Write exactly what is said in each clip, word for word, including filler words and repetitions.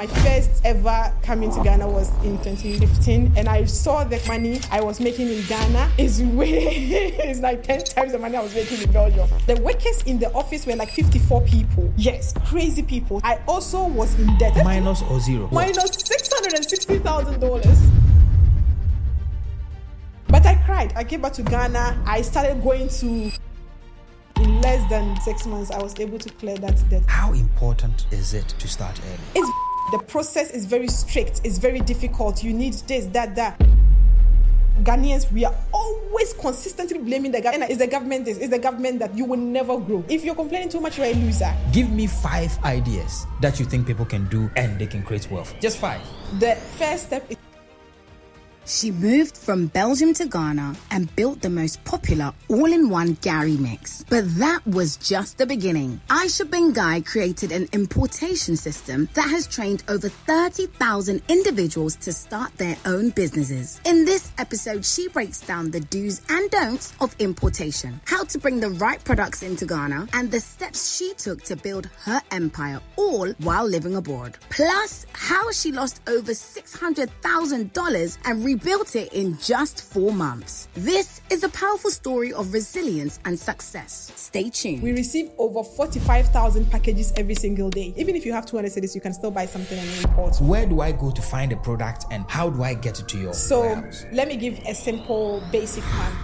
My first ever coming to Ghana was in twenty fifteen, and I saw the money I was making in Ghana is way, it's like ten times the money I was making in Belgium. The workers in the office were like fifty-four people. Yes, crazy people. I also was in debt. Minus or zero? Minus six hundred sixty thousand dollars. But I cried. I came back to Ghana. I started going to... In less than six months, I was able to clear that debt. How important is it to start early? It's the process is very strict. It's very difficult. You need this, that, that. Ghanaians, we are always consistently blaming the government. It's the government this, it's the government that. You will never grow. If you're complaining too much, you're a loser. Give me five ideas that you think people can do and they can create wealth. Just five. The first step is... She moved from Belgium to Ghana and built the most popular all-in-one Gary mix. But that was just the beginning. Aisha Bengai created an importation system that has trained over thirty thousand individuals to start their own businesses. In this episode, she breaks down the do's and don'ts of importation, how to bring the right products into Ghana, and the steps she took to build her empire, all while living abroad. Plus, how she lost over six hundred thousand dollars and rebuilt it in just four months. This is a powerful story of resilience and success. Stay tuned. We receive over forty-five thousand packages every single day. Even if you have two hundred cedis, you can still buy something and import. Where do I go to find a product and how do I get it to your So warehouse? Let me give a simple, basic plan.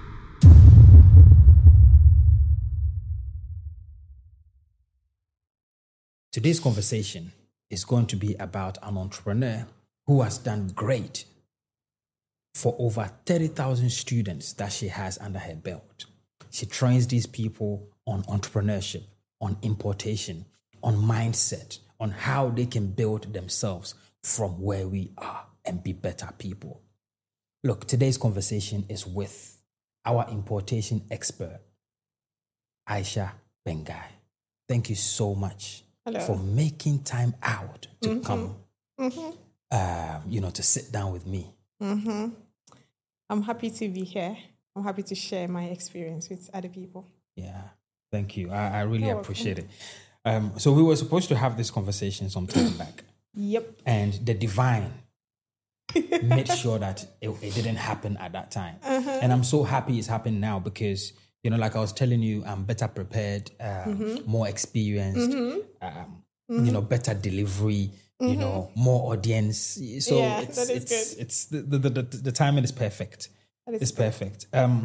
Today's conversation is going to be about an entrepreneur who has done great for over thirty thousand students that she has under her belt. She trains these people on entrepreneurship, on importation, on mindset, on how they can build themselves from where we are and be better people. Look, today's conversation is with our importation expert, Aisha Bengai. Thank you so much Hello. for making time out to Mm-hmm. come, Mm-hmm. um, you know, to sit down with me. Mm-hmm. I'm happy to be here. I'm happy to share my experience with other people. Yeah, thank you. I, I really You're appreciate it. Um, so we were supposed to have this conversation some time back, Yep. and the divine made sure that it, it didn't happen at that time. Uh-huh. And I'm so happy it's happened now because, you know, like I was telling you, I'm better prepared, um, Mm-hmm. more experienced, Mm-hmm. um, Mm-hmm. you know, better delivery, you Mm-hmm. know, more audience. So Yeah, it's, that is it's, good. it's the, the, the, the, the timing is perfect. That is It's good. perfect. Um,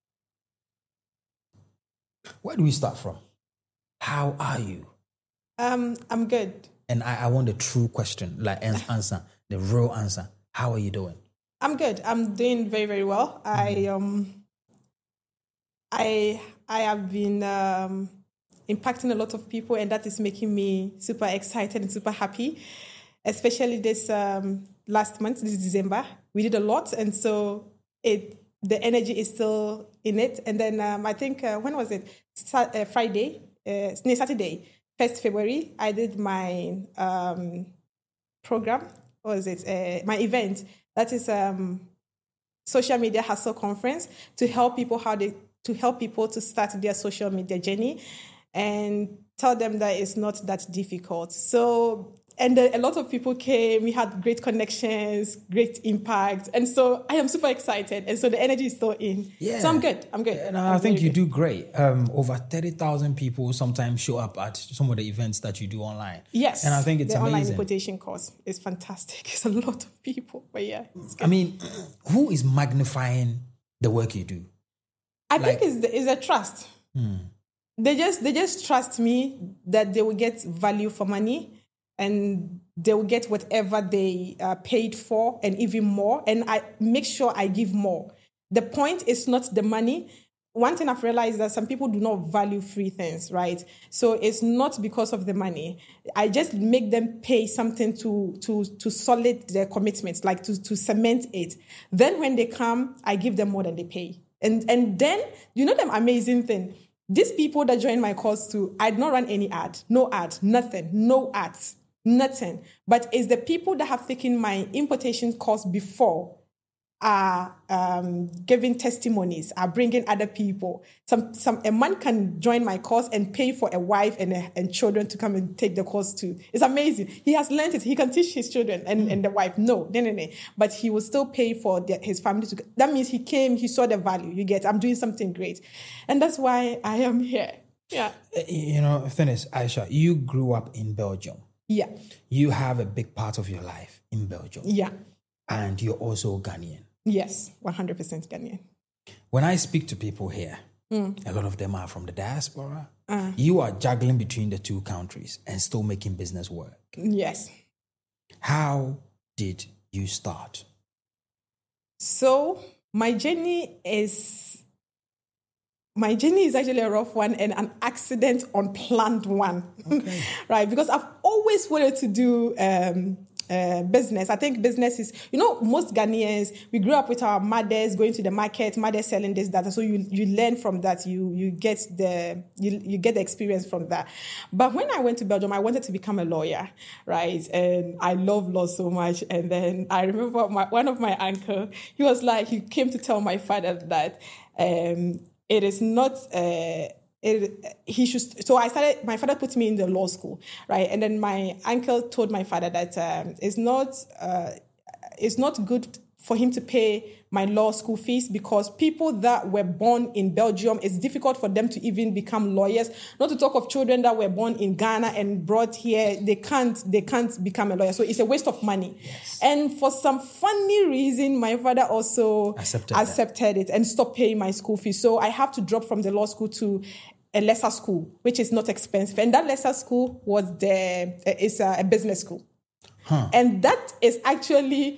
where do we start from? How are you? Um, I'm good. And I, I want the true question, like an answer, the real answer. How are you doing? I'm good. I'm doing very, very well. I um, I I have been um, impacting a lot of people, and that is making me super excited and super happy. Especially this um, last month, this December, we did a lot, and so it the energy is still in it. And then um, I think uh, when was it? Sa- uh, Friday, uh, no, Saturday, first February. I did my um, program. What was it? Uh, my event. That is um, social media hustle conference to help people how they to help people to start their social media journey and tell them that it's not that difficult. So, and a lot of people came. We had great connections, great impact, and so I am super excited. And so the energy is still in. Yeah. So I'm good. I'm good. And I'm I think very you good. do great. Um, over thirty thousand people sometimes show up at some of the events that you do online. Yes. And I think it's the online amazing. importation course is fantastic. It's a lot of people, but yeah. It's good. I mean, who is magnifying the work you do? I like- think it's, the, it's a trust. They just they just trust me that they will get value for money and they will get whatever they uh, paid for and even more. And I make sure I give more. The point is not the money. One thing I've realized is that some people do not value free things, right? So it's not because of the money. I just make them pay something to to to solid their commitments, like to, to cement it. Then when they come, I give them more than they pay. And and then, you know the amazing thing? These people that join my course too, I did not run any ad, no ad, nothing, no ads, nothing. But it's the people that have taken my importation course before. are um, giving testimonies, are bringing other people. Some, some a man can join my course and pay for a wife and a, and children to come and take the course too. It's amazing. He has learned it. He can teach his children and, mm. and the wife. No, no, no, no. But he will still pay for the, his family to. That means he came. He saw the value. You get. I'm doing something great, and that's why I am here. Yeah. You know, Finis, Aisha, you grew up in Belgium. Yeah. You have a big part of your life in Belgium. Yeah. And you're also Ghanaian. Yes, one hundred percent Ghanaian. When I speak to people here, mm. a lot of them are from the diaspora. Uh, you are juggling between the two countries and still making business work. Yes. How did you start? So my journey is my journey is actually a rough one and an accident unplanned one. Okay. Right? Because I've always wanted to do um, Uh, business. I think business is, you know, most Ghanaians, we grew up with our mothers going to the market, mothers selling this, that. So you you learn from that. You you get the you, you get the experience from that. But when I went to Belgium, I wanted to become a lawyer, right? And I love law so much. And then I remember my, one of my uncle, he was like, he came to tell my father that um, it is not uh, It, he should. So I started. My father put me in the law school, right? And then my uncle told my father that um, it's not uh, it's not good for him to pay my law school fees because people that were born in Belgium, it's difficult for them to even become lawyers. Not to talk of children that were born in Ghana and brought here, they can't they can't become a lawyer. So it's a waste of money. Yes. And for some funny reason, my father also accepted, accepted it and stopped paying my school fees. So I have to drop from the law school to a lesser school, which is not expensive. And that lesser school was the is a, a business school. Huh. And that is actually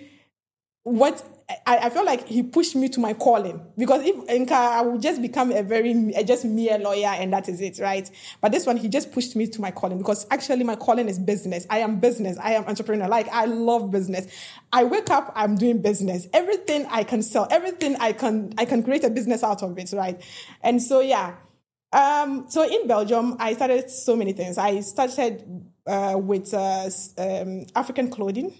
what I, I feel like he pushed me to my calling, because if Inca, I would just become a very a just mere lawyer and that is it, right? But this one, he just pushed me to my calling, because actually my calling is business. I am business. I am entrepreneur. Like, I love business. I wake up, I'm doing business. Everything I can sell, everything I can I can create a business out of it, right? And so yeah. Um, so in Belgium, I started so many things. I started uh, with uh, um, African clothing.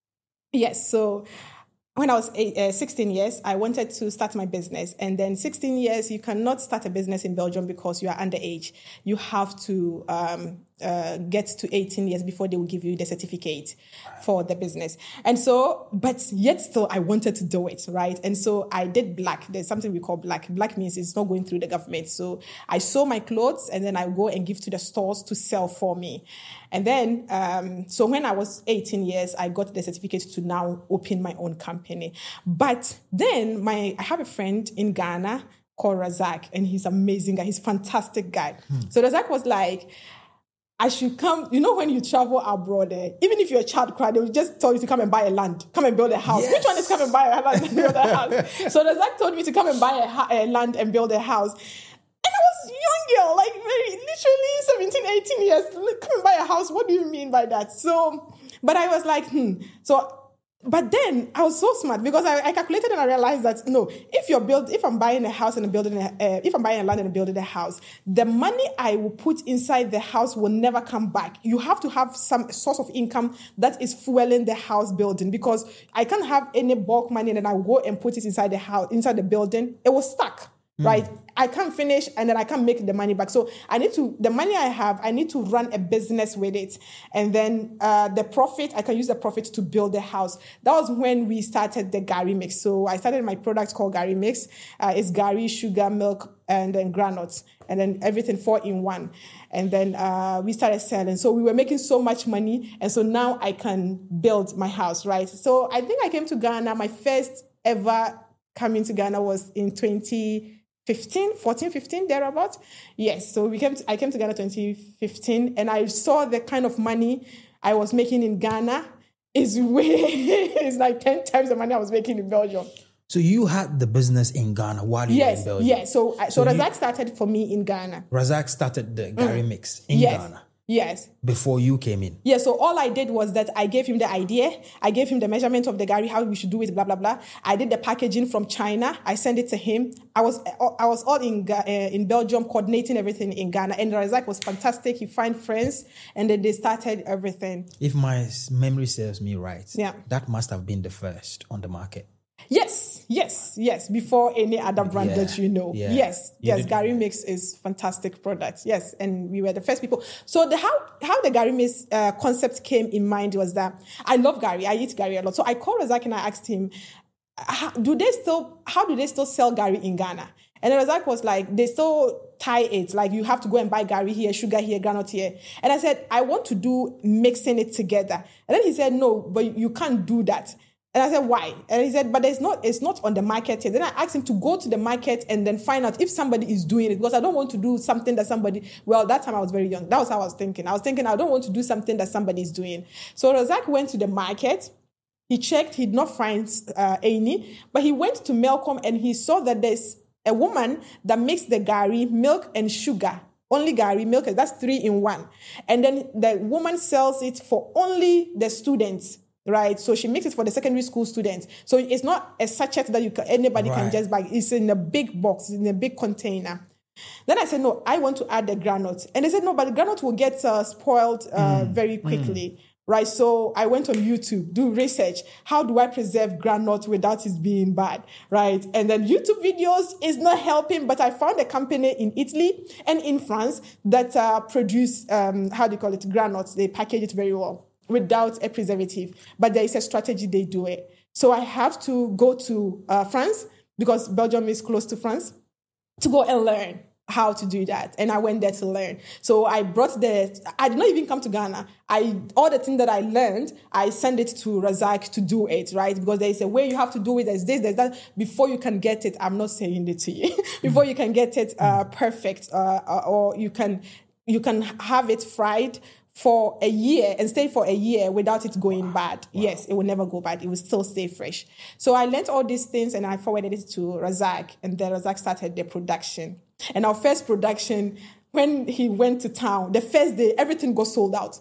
Yes, so when I was eight, uh, sixteen years, I wanted to start my business. And then sixteen years, you cannot start a business in Belgium because you are underage. You have to um, uh, get to eighteen years before they will give you the certificate for the business. And so, but yet still, I wanted to do it, right? And so I did black. There's something we call black. Black means it's not going through the government. So I sew my clothes and then I go and give to the stores to sell for me. And then, um, so when I was eighteen years, I got the certificate to now open my own company. But then my, I have a friend in Ghana called Razak, and he's amazing guy. He's a fantastic guy. Hmm. So Razak was like, I should come, you know, when you travel abroad, eh, even if you're a child cry, they will just tell you to come and buy a land, come and build a house. Yes. Which one is come and buy a land and build a house? So Razak told me to come and buy a, a land and build a house. And I was young girl, like very, literally seventeen, eighteen years, come and buy a house. What do you mean by that? So, but I was like, hmm. So, but then I was so smart, because I, I calculated and I realized that no, if you're build, if I'm buying a house and I'm building a, uh, if I'm buying a land and building a house, the money I will put inside the house will never come back. You have to have some source of income that is fueling the house building, because I can't have any bulk money and then I will go and put it inside the house, inside the building. It was stuck. Right? I can't finish and then I can't make the money back. So I need to, the money I have, I need to run a business with it. And then uh, the profit, I can use the profit to build the house. That was when we started the Gari Mix. So I started my product called Gari Mix. Uh, it's Gari, sugar, milk, and then granules. And then everything four in one. And then uh, we started selling. So we were making so much money. And so now I can build my house, right? So I think I came to Ghana. My first ever coming to Ghana was in twenty fifteen, fourteen, fifteen, thereabouts. Yes, so we came to, I came to Ghana twenty fifteen, and I saw the kind of money I was making in Ghana is way, it's like ten times the money I was making in Belgium. So you had the business in Ghana while you yes, were in Belgium? Yes, so, so, so Razak you, started for me in Ghana. Razak started the Gari mm. Mix in yes. Ghana? Yes. Before you came in? Yeah, so all I did was that I gave him the idea. I gave him the measurement of the Gari, how we should do it, blah, blah, blah. I did the packaging from China. I sent it to him. I was I was all in uh, in Belgium, coordinating everything in Ghana. And Razak was fantastic. He found friends, and then they started everything. If my memory serves me right, yeah. that must have been the first on the market. Yes. Yes, yes, before any other brand Yeah, that you know. yeah. Yes, You yes, did- Gary Mix is fantastic product. Yes, and we were the first people. So the how how the Gary Mix uh, concept came in mind was that I love Gary. I eat Gary a lot. So I called Razak and I asked him, how, do they still how do they still sell Gary in Ghana? And Razak was like, they still tie it. Like, you have to go and buy Gary here, sugar here, granite here. And I said, I want to do mixing it together. And then he said, no, but you can't do that. And I said, why? And he said, but it's not, it's not on the market yet. Then I asked him to go to the market and then find out if somebody is doing it, because I don't want to do something that somebody, well, that time I was very young. That was how I was thinking. I was thinking, I don't want to do something that somebody is doing. So Razak went to the market. He checked, he did not find uh, any, but he went to Melcom and he saw that there's a woman that makes the Gary, milk and sugar. Only Gary, milk, that's three in one. And then the woman sells it for only the students. Right, so she makes it for the secondary school students. So it's not a sachet that you can, anybody Right. can just buy. It's in a big box, in a big container. Then I said, no, I want to add the granite. And they said, no, but the granite will get uh, spoiled uh, mm. very quickly. Mm. Right, so I went on YouTube, do research. How do I preserve granite without it being bad? Right, and then YouTube videos is not helping, but I found a company in Italy and in France that uh, produce, um, how do you call it, granite. They package it very well, without a preservative. But there is a strategy they do it. So I have to go to uh, France, because Belgium is close to France, to go and learn how to do that. And I went there to learn. So I brought the, I did not even come to Ghana. I, all the things that I learned, I send it to Razak to do it, right? Because there is a way you have to do it. There's this, there's that. Before you can get it, I'm not saying it to you. Before you can get it uh, perfect, uh, or you can, you can have it fried for a year and stay for a year without it going wow. bad. Wow. Yes, it will never go bad. It will still stay fresh. So I learned all these things and I forwarded it to Razak, and then Razak started the production. And our first production, when he went to town, the first day, everything got sold out.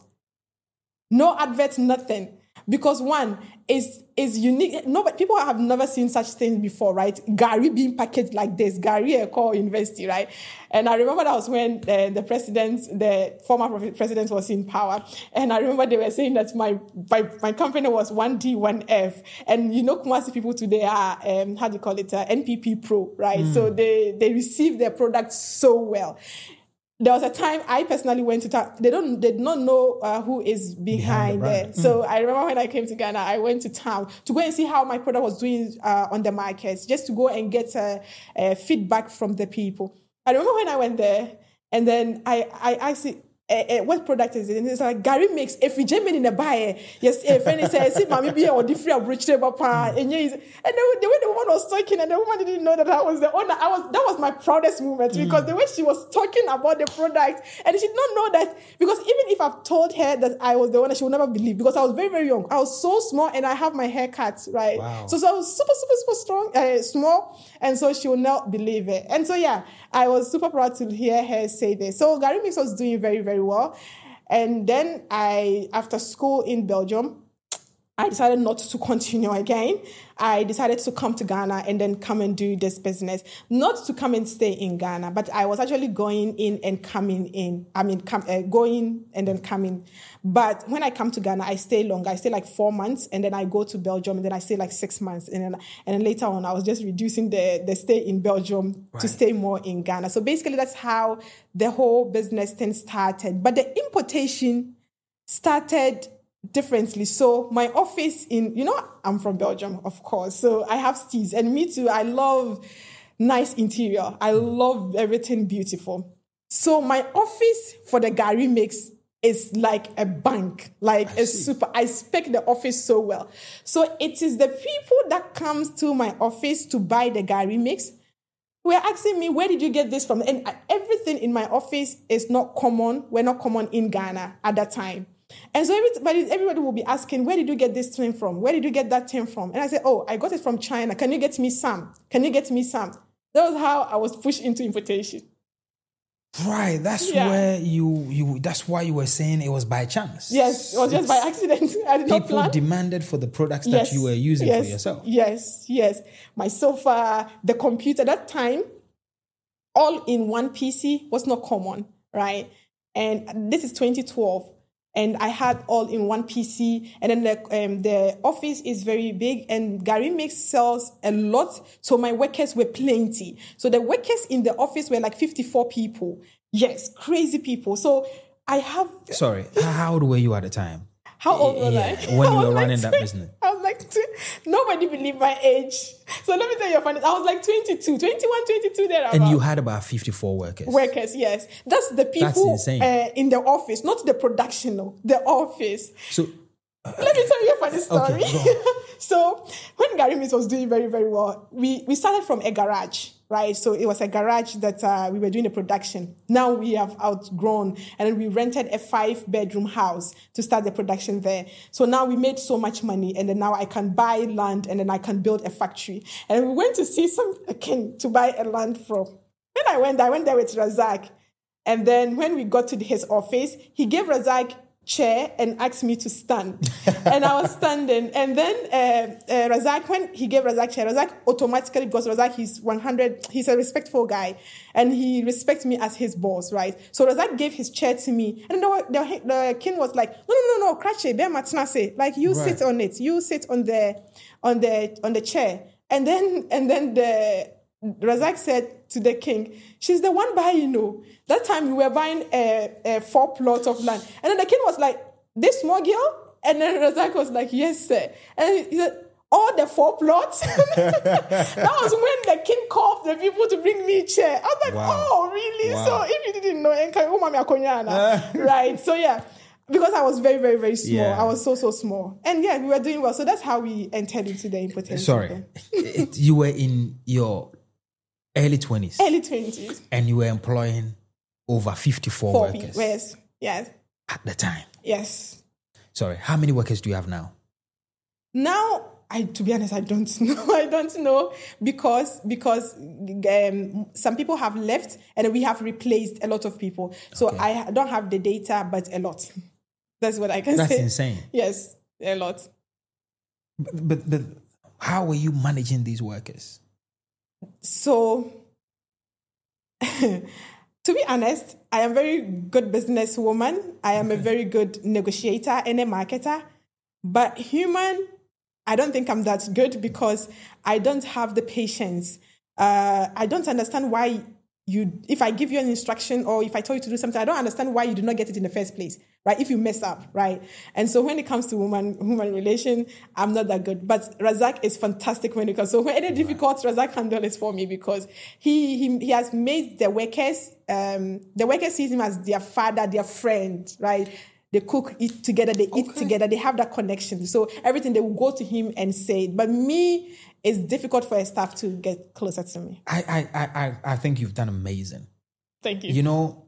No adverts, nothing. Because one is is unique. Nobody, people have never seen such things before, right? Gary being packaged like this, Gary Eko University, right? And I remember that was when the, the president, the former president was in power. And I remember they were saying that my my, my company was one D, one F. And you know, Kumasi people today are, um, how do you call it, uh, N P P Pro, right? Mm. So they, they receive their product so well. There was a time I personally went to town. They don't, they did not know uh, who is behind, behind the there. Mm. So I remember when I came to Ghana, I went to town to go and see how my product was doing uh, on the markets, just to go and get uh, uh, feedback from the people. I remember when I went there, and then I, I asked it, Uh, uh, what product is it? And it's like, Gary Mix, if you jam in a buyer, yes, a friend says, see, mommy, be or different bridge papa. And the way the woman was talking, and the woman didn't know that I was the owner. I was, that was my proudest moment, mm. because the way she was talking about the product, and she did not know that, because even if I've told her that I was the owner, she would never believe, because I was very, very young. I was so small, and I have my hair cut, right? Wow. So, so I was super, super, super strong, uh, small, and so she would not believe it. And so, yeah, I was super proud to hear her say this. So Gary Mix was doing very, very well. And then I, after school in Belgium, I decided not to continue again. I decided to come to Ghana and then come and do this business. Not to come and stay in Ghana, but I was actually going in and coming in. I mean, come, uh, going and then coming. But when I come to Ghana, I stay longer. I stay like four months, and then I go to Belgium, and then I stay like six months. And then, and then later on, I was just reducing the, the stay in Belgium right. to stay more in Ghana. So basically, that's how the whole business thing started. But the importation started differently. So my office in, you know, I'm from Belgium, of course. So I have steez, and me too. I love nice interior. I love everything beautiful. So my office for the Gary Mix is like a bank, like a super, I spec the office so well. So it is the people that comes to my office to buy the Gary Mix were asking me, where did you get this from? And everything in my office is not common. We're not common in Ghana at that time. And so everybody, everybody will be asking, where did you get this thing from? Where did you get that thing from? And I said, oh, I got it from China. Can you get me some? Can you get me some? That was how I was pushed into importation. Right. That's yeah. where you, you, that's why you were saying it was by chance. Yes. It was just it's, by accident. I did not plan. People demanded for the products yes. that you were using yes. for yourself. Yes. Yes. My sofa, the computer, that time, all in one P C was not common. Right. And this is twenty twelve. And I had all in one P C. And then the, um, the office is very big. And Gary Mix sells a lot. So my workers were plenty. So the workers in the office were like fifty-four people. Yes, crazy people. So I have... Sorry, how old were you at the time? How old was yeah, I? When I you were was running like that twenty, business? I was like, two, nobody believed my age. So let me tell you a funny. I was like twenty-two, twenty-one, twenty-two there. And you had about fifty-four workers. Workers, yes. That's the people That's insane. Uh, in the office, not the production, no, the office. So uh, let me tell you a funny story. Okay, So when Gary Mix was doing very, very well, we, we started from a garage, right? So it was a garage that uh, we were doing a production. Now we have outgrown, and then we rented a five-bedroom house to start the production there. So now we made so much money, and then now I can buy land, and then I can build a factory. And we went to see some a king to buy a land from. When I went, I went there with Razak. And then when we got to his office, he gave Razak chair and asked me to stand. And I was standing. And then uh, uh, Razak, when he gave Razak chair, Razak automatically, because Razak, he's one hundred, he's a respectful guy. And he respects me as his boss, right? So Razak gave his chair to me. And the, the, the king was like, no, no, no, no, Krache, be matnase. Like, you Right. sit on it. You sit on the, on the, on the chair. And then, and then the, Razak said to the king, she's the one buying, you know. That time we were buying a, a four plots of land. And then the king was like, this small girl? And then Razak was like, yes, sir. And he said, all the four plots? That was when the king called the people to bring me a chair. I was like, Wow. oh, really? Wow. So if you didn't know, right? So yeah. Because I was very, very, very small. Yeah. I was so, so small. And yeah, we were doing well. So that's how we entered into the impotent. Sorry, It- you were in your early twenties, Early twenties. and you were employing over fifty-four Four workers people. Yes. Yes. at the time. Yes. Sorry, how many workers do you have now? Now, I to be honest, I don't know. I don't know because because um, some people have left and we have replaced a lot of people. So Okay. I don't have the data, but a lot. That's what I can That's say. insane. Yes, a lot. But, but but how were you managing these workers? So, to be honest, I am a very good businesswoman. I am a very good negotiator and a marketer. But human, I don't think I'm that good because I don't have the patience. Uh, I don't understand why you, if I give you an instruction or if I tell you to do something, I don't understand why you do not get it in the first place, right? If you mess up, right? And so when it comes to woman human relation, I'm not that good. But Razak is fantastic when it comes. So when any difficult, Razak handle is for me because he he, he has made the workers, um, the workers see him as their father, their friend, right? They cook, eat together, they eat Okay. together, they have that connection. So everything, they will go to him and say it. But me, it's difficult for a staff to get closer to me. I I I I- I think you've done amazing. Thank you. You know,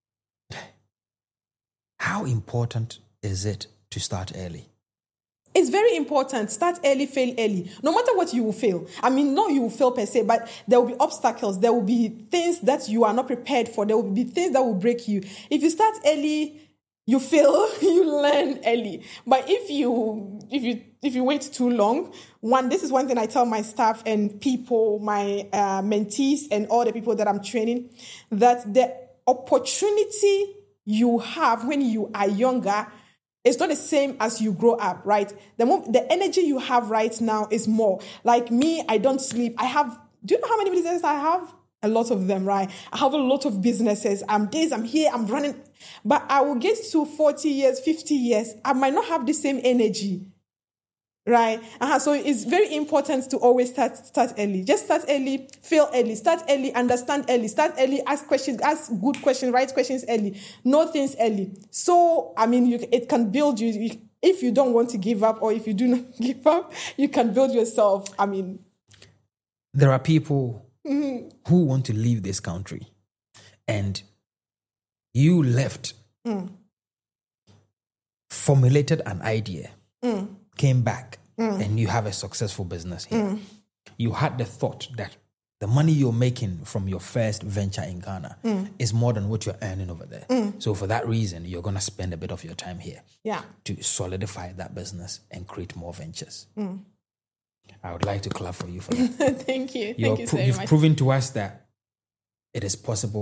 how important is it to start early? It's very important. Start early, fail early. No matter what, you will fail. I mean, no, you will fail per se, but there will be obstacles. There will be things that you are not prepared for. There will be things that will break you. If you start early, you fail, you learn early. But if you if you if you wait too long, one, this is one thing I tell my staff and people, my uh, mentees and all the people that I'm training, that the opportunity you have when you are younger, it's not the same as you grow up, right? The mo- the energy you have right now is more. Like me, I don't sleep. I have, do you know how many businesses I have? A lot of them, right? I have a lot of businesses. I'm days, I'm here, I'm running. But I will get to forty years, fifty years. I might not have the same energy, right? Uh-huh. So it's very important to always start start early. Just start early, fail early, start early, understand early, start early, ask questions, ask good questions, right questions early, know things early. So, I mean, you, it can build you. you. If you don't want to give up or if you do not give up, you can build yourself. I mean, There are people who want to leave this country, and you left, mm. formulated an idea, Mm. came back, Mm. and you have a successful business here. Mm. You had the thought that the money you're making from your first venture in Ghana Mm. is more than what you're earning over there. Mm. So for that reason, you're going to spend a bit of your time here Yeah. to solidify that business and create more ventures. Mm. I would like to clap for you for that. Thank you. You're Thank you pro- so you've much. proven to us that it is possible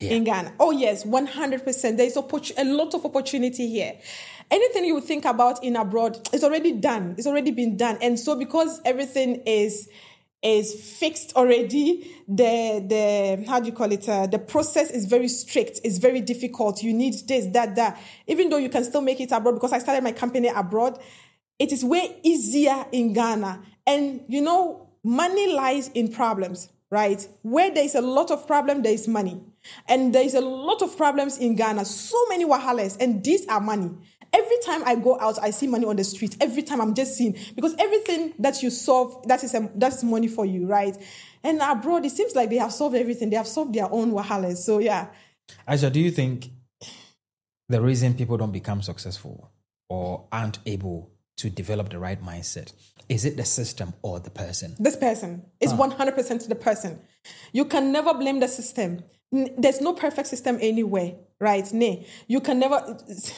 Yeah. in Ghana. Oh, yes, one hundred percent. There's oppor- a lot of opportunity here. Anything you would think about in abroad, it's already done. It's already been done. And so because everything is is fixed already, the, the how do you call it? Uh, the process is very strict. It's very difficult. You need this, that, that. Even though you can still make it abroad, because I started my company abroad, it is way easier in Ghana. And, you know, money lies in problems, right? Where there is a lot of problem, there is money. And there is a lot of problems in Ghana. So many wahalas. And these are money. Every time I go out, I see money on the street. Every time I'm just seeing, because everything that you solve, that is a, that's money for you, right? And abroad, it seems like they have solved everything. They have solved their own wahalas. So yeah. Aisha, do you think the reason people don't become successful or aren't able to develop the right mindset, is it the system or the person? This person is huh. one hundred percent the person. You can never blame the system. There's no perfect system anywhere, right? Nay, you can never.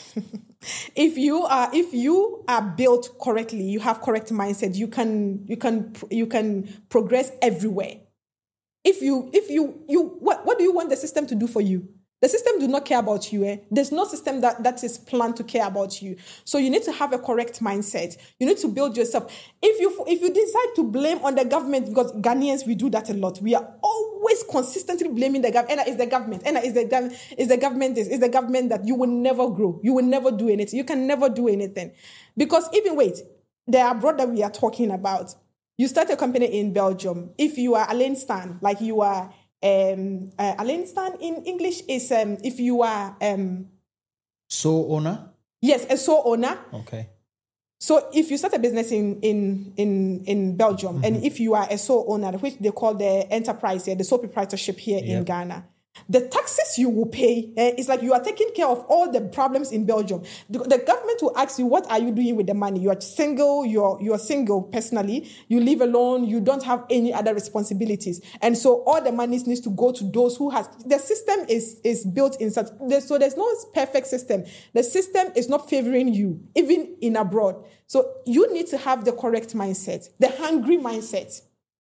if you are if you are built correctly, you have correct mindset. You can you can you can progress everywhere. If you if you you what what do you want the system to do for you? The system do not care about you. Eh? There's no system that, that is planned to care about you. So you need to have a correct mindset. You need to build yourself. If you if you decide to blame on the government, because Ghanaians, we do that a lot. We are always consistently blaming the government. And it's the government. And it's the government. It's the government this. It's the government that. You will never grow. You will never do anything. You can never do anything. Because even, wait, the abroad that we are talking about, you start a company in Belgium. If you are Alain Stan, like you are... Um, uh, Alain Stan in English is um, if you are um, sole owner. Yes, a sole owner. Okay. So if you start a business in in in, in Belgium, mm-hmm. and if you are a sole owner, which they call the enterprise here, the sole proprietorship here yep. in Ghana, the taxes you will pay, eh, it's like you are taking care of all the problems in Belgium. The, the government will ask you, what are you doing with the money? You are single, you're, you're single personally, you live alone, you don't have any other responsibilities. And so all the money needs to go to those who has, the system is, is built in such, so there's no perfect system. The system is not favoring you, even in abroad. So you need to have the correct mindset, the hungry mindset.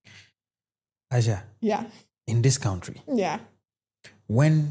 Aja. Yeah. In this country. Yeah. When,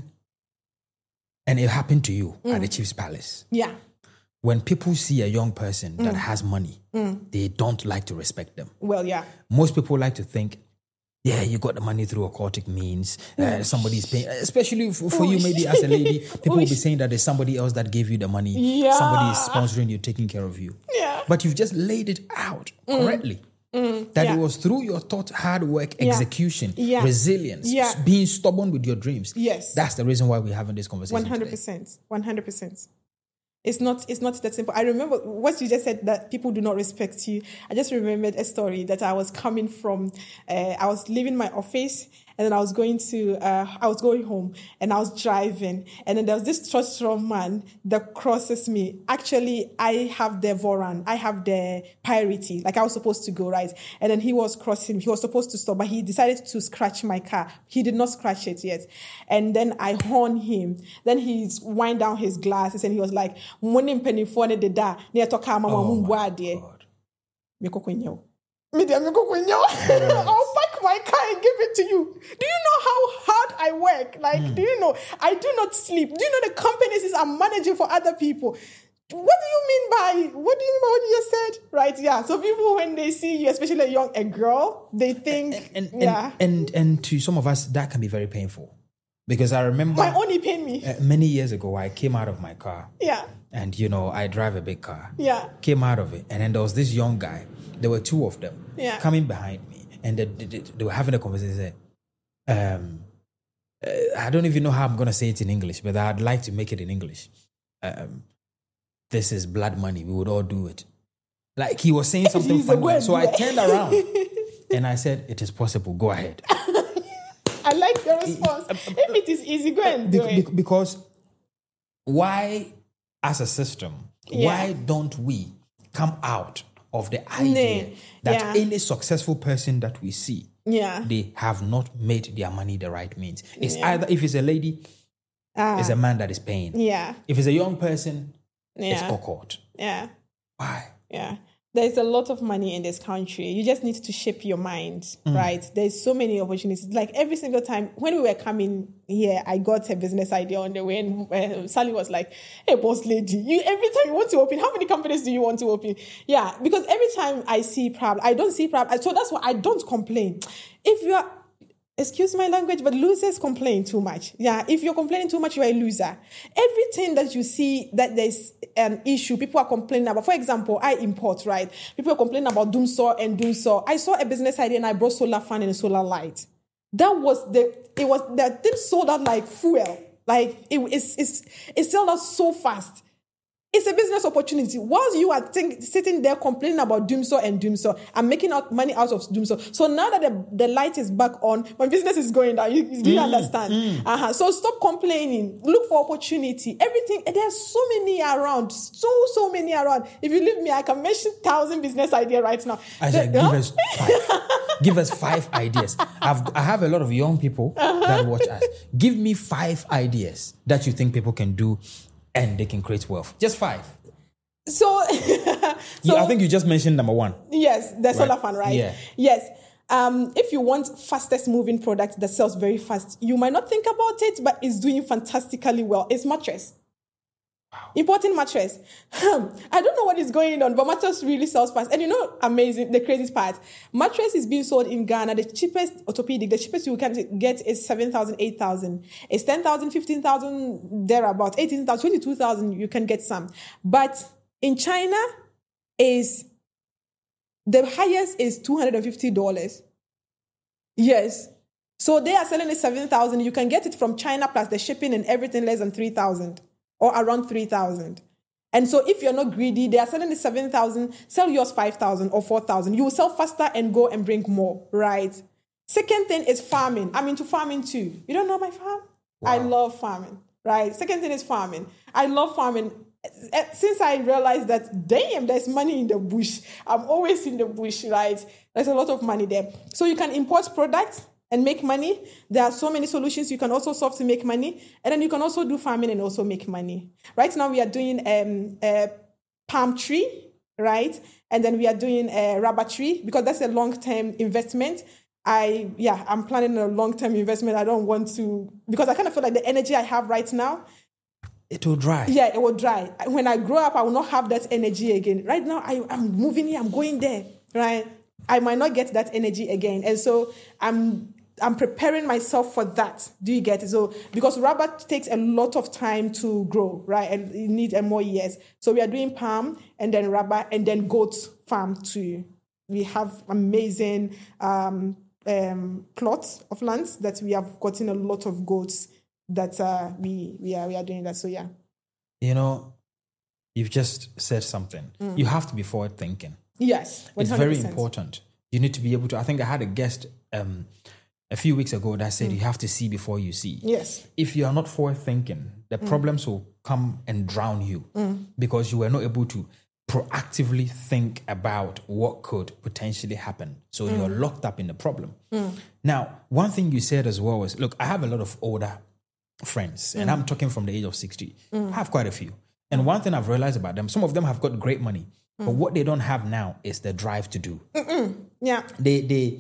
and it happened to you mm. at the Chief's Palace. Yeah. When people see a young person mm. that has money, mm. they don't like to respect them. Well, yeah. Most people like to think, yeah, you got the money through occultic means. Uh, somebody's paying, especially for, for you, maybe as a lady, people will be saying that there's somebody else that gave you the money. Yeah. Somebody is sponsoring you, taking care of you. Yeah. But you've just laid it out mm. correctly. Mm, that yeah. it was through your thought, hard work, yeah. execution, yeah. resilience, yeah. being stubborn with your dreams. Yes. That's the reason why we're having this conversation one hundred percent. Today. one hundred percent. It's not, it's not that simple. I remember what you just said, that people do not respect you. I just remembered a story that I was coming from, uh, I was leaving my office, and then I was going to, uh, I was going home, and I was driving, and then there was this trust strong man that crosses me. Actually, I have the Voran, I have the priority, like I was supposed to go, right? And then he was crossing, he was supposed to stop, but he decided to scratch my car. He did not scratch it yet. And then I horned him. Then he wind down his glasses, and he was like, oh my God. I'll pack my car and give it to you. Do you know how hard I work? Like, mm. do you know, I do not sleep. Do you know the companies I'm managing for other people? What do you mean by, what do you mean by what you just said? Right, yeah. So people, when they see you, especially a young a girl, they think, and, and, yeah. And, and, and to some of us, that can be very painful. Because I remember... My only pain me. Uh, many years ago, I came out of my car. Yeah. And, you know, I drive a big car. Yeah. Came out of it. And then there was this young guy. There were two of them yeah. coming behind me. And they, they, they were having a conversation. They said, um, uh, I don't even know how I'm going to say it in English, but I'd like to make it in English. Um, this is blood money. We would all do it. Like, he was saying something funny. So I turned around and I said, it is possible. Go ahead. I like the response. If it is easy, go and do be, it. Because why, as a system, yeah. why don't we come out of the idea nee. that yeah. any successful person that we see, yeah. they have not made their money the right means? It's yeah. either, if it's a lady, uh, it's a man that is paying. Yeah. If it's a young person, yeah. it's awkward. Yeah. Why? Yeah. There's a lot of money in this country. You just need to shape your mind, mm. right? There's so many opportunities. Like every single time when we were coming here, I got a business idea on the way, and uh, Sally was like, "Hey, boss lady, you every time you want to open, how many companies do you want to open?" Yeah, because every time I see problem, I don't see problem. So that's why I don't complain. If you are Excuse my language, but losers complain too much. Yeah, if you're complaining too much, you're a loser. Everything that you see that there's an issue, people are complaining about. For example, I import, right? People are complaining about Doomsaw and Doomsaw. I saw a business idea and I brought solar fan and solar light. That was the, it was, the thing sold out like fuel. Like, it, it's, it's, it sold out so fast. It's a business opportunity. Whilst you are think, sitting there complaining about Doomsaw and Doomsaw, I'm making out money out of Doomsaw. So now that the, the light is back on, my business is going down. You, do you mm, understand? Mm. Uh-huh. So stop complaining. Look for opportunity. Everything. There's so many around. So, so many around. If you leave me, I can mention thousand business ideas right now. I said, give huh? us five. Give us five ideas. I've, I have a lot of young people uh-huh. that watch us. Give me five ideas that you think people can do and they can create wealth. Just five. So, so yeah, I think you just mentioned number one. Yes, the right? solar fan, right? Yeah. Yes. Um, if you want fastest moving product that sells very fast, you might not think about it, but it's doing fantastically well. It's mattress. Wow. Importing mattress. I don't know what is going on, but mattress really sells fast. And you know, amazing, the craziest part, mattress is being sold in Ghana. The cheapest orthopedic, the cheapest you can get is seven thousand, eight thousand. It's ten thousand, fifteen thousand, thereabout, eighteen thousand, twenty-two thousand, you can get some. But in China, is the highest is two hundred fifty dollars. Yes. So they are selling it seven thousand. You can get it from China plus the shipping and everything less than three thousand. Or around three thousand. And so if you're not greedy, they are selling the seven thousand, sell yours five thousand or four thousand. You will sell faster and go and bring more, right? Second thing is farming. I'm into farming too. You don't know my farm? Wow. I love farming, right? Second thing is farming. I love farming. Since I realized that, damn, there's money in the bush. I'm always in the bush, right? There's a lot of money there. So you can import products and make money. There are so many solutions you can also solve to make money. And then you can also do farming and also make money. Right now we are doing um, a palm tree, right? And then we are doing a rubber tree because that's a long-term investment. I, yeah, I'm planning a long-term investment. I don't want to, because I kind of feel like the energy I have right now, it will dry. Yeah, it will dry. When I grow up, I will not have that energy again. Right now, I, I'm moving here, I'm going there, right? I might not get that energy again. And so I'm I'm preparing myself for that. Do you get it? So, because rubber takes a lot of time to grow, right? And you need more years. So we are doing palm and then rubber and then goat farm too. We have amazing um, um, plots of lands that we have gotten a lot of goats that uh, we, we, are, we are doing that. So, yeah. You know, you've just said something. Mm. You have to be forward thinking. Yes. one hundred percent. It's very important. You need to be able to, I think I had a guest um, a few weeks ago that said mm. you have to see before you see. Yes. If you are not forward thinking, the mm. problems will come and drown you mm. because you were not able to proactively think about what could potentially happen. So mm. you're locked up in the problem. Mm. Now, one thing you said as well was, look, I have a lot of older friends and mm. I'm talking from the age of sixty. Mm. I have quite a few. And one thing I've realized about them, some of them have got great money, mm. but what they don't have now is the drive to do. Mm-mm. Yeah. They, they,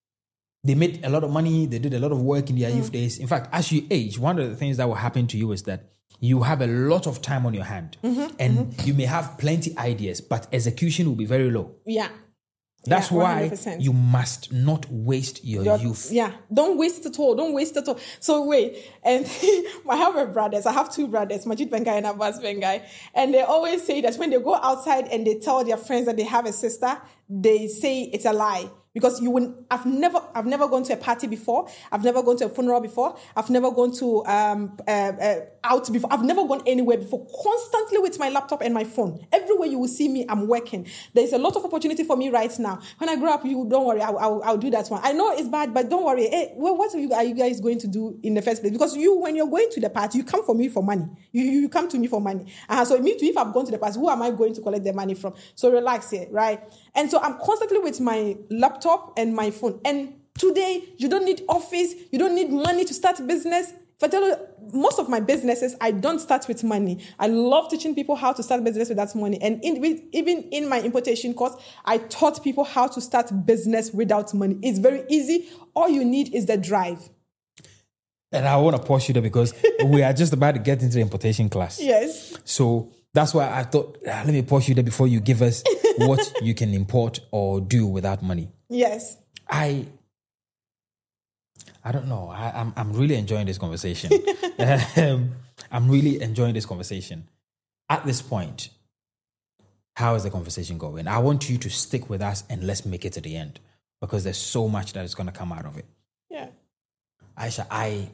They made a lot of money. They did a lot of work in their mm. youth days. In fact, as you age, one of the things that will happen to you is that you have a lot of time on your hand. Mm-hmm, and mm-hmm. you may have plenty ideas, but execution will be very low. Yeah. That's yeah, why you must not waste your, your youth. Yeah. Don't waste it all. Don't waste it all. So wait. And I have a brothers. I have two brothers, Majid Bengai and Abbas Bengai. And they always say that when they go outside and they tell their friends that they have a sister, they say it's a lie. Because you wouldn't, I've never, I've never gone to a party before. I've never gone to a funeral before. I've never gone to um uh, uh, out before. I've never gone anywhere before. Constantly with my laptop and my phone. Everywhere you will see me, I'm working. There's a lot of opportunity for me right now. When I grow up, you don't worry. I'll, I'll, I'll do that one. I know it's bad, but don't worry. Hey, well, what are you, are you guys going to do in the first place? Because you, when you're going to the party, you come for me for money. You, you come to me for money. Uh, so me too. If I've gone to the party, who am I going to collect the money from? So relax here, right? And so I'm constantly with my laptop and my phone. And today, you don't need office. You don't need money to start a business. Fertelo, most of my businesses, I don't start with money. I love teaching people how to start business without money. And in, with, even in my importation course, I taught people how to start business without money. It's very easy. All you need is the drive. And I want to pause you there because we are just about to get into the importation class. Yes. So that's why I thought, ah, let me pause you there before you give us what you can import or do without money. Yes. I... I don't know. I, I'm I'm really enjoying this conversation. um, I'm really enjoying this conversation. At this point, how is the conversation going? I want you to stick with us and let's make it to the end because there's so much that is going to come out of it. Yeah. Aisha, I,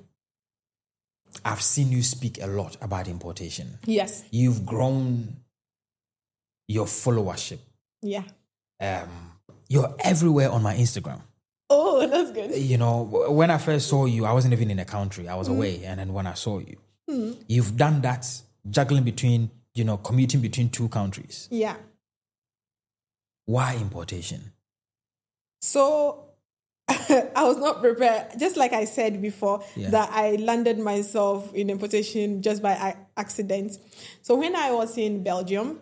I've seen you speak a lot about importation. Yes. You've grown your followership. Yeah. Um, you're everywhere on my Instagram. Oh, that's good. You know, when I first saw you, I wasn't even in the country. I was mm. away. And then when I saw you, mm. you've done that, juggling between, you know, commuting between two countries. Yeah. Why importation? So I was not prepared. Just like I said before, yeah. that I landed myself in importation just by accident. So when I was in Belgium,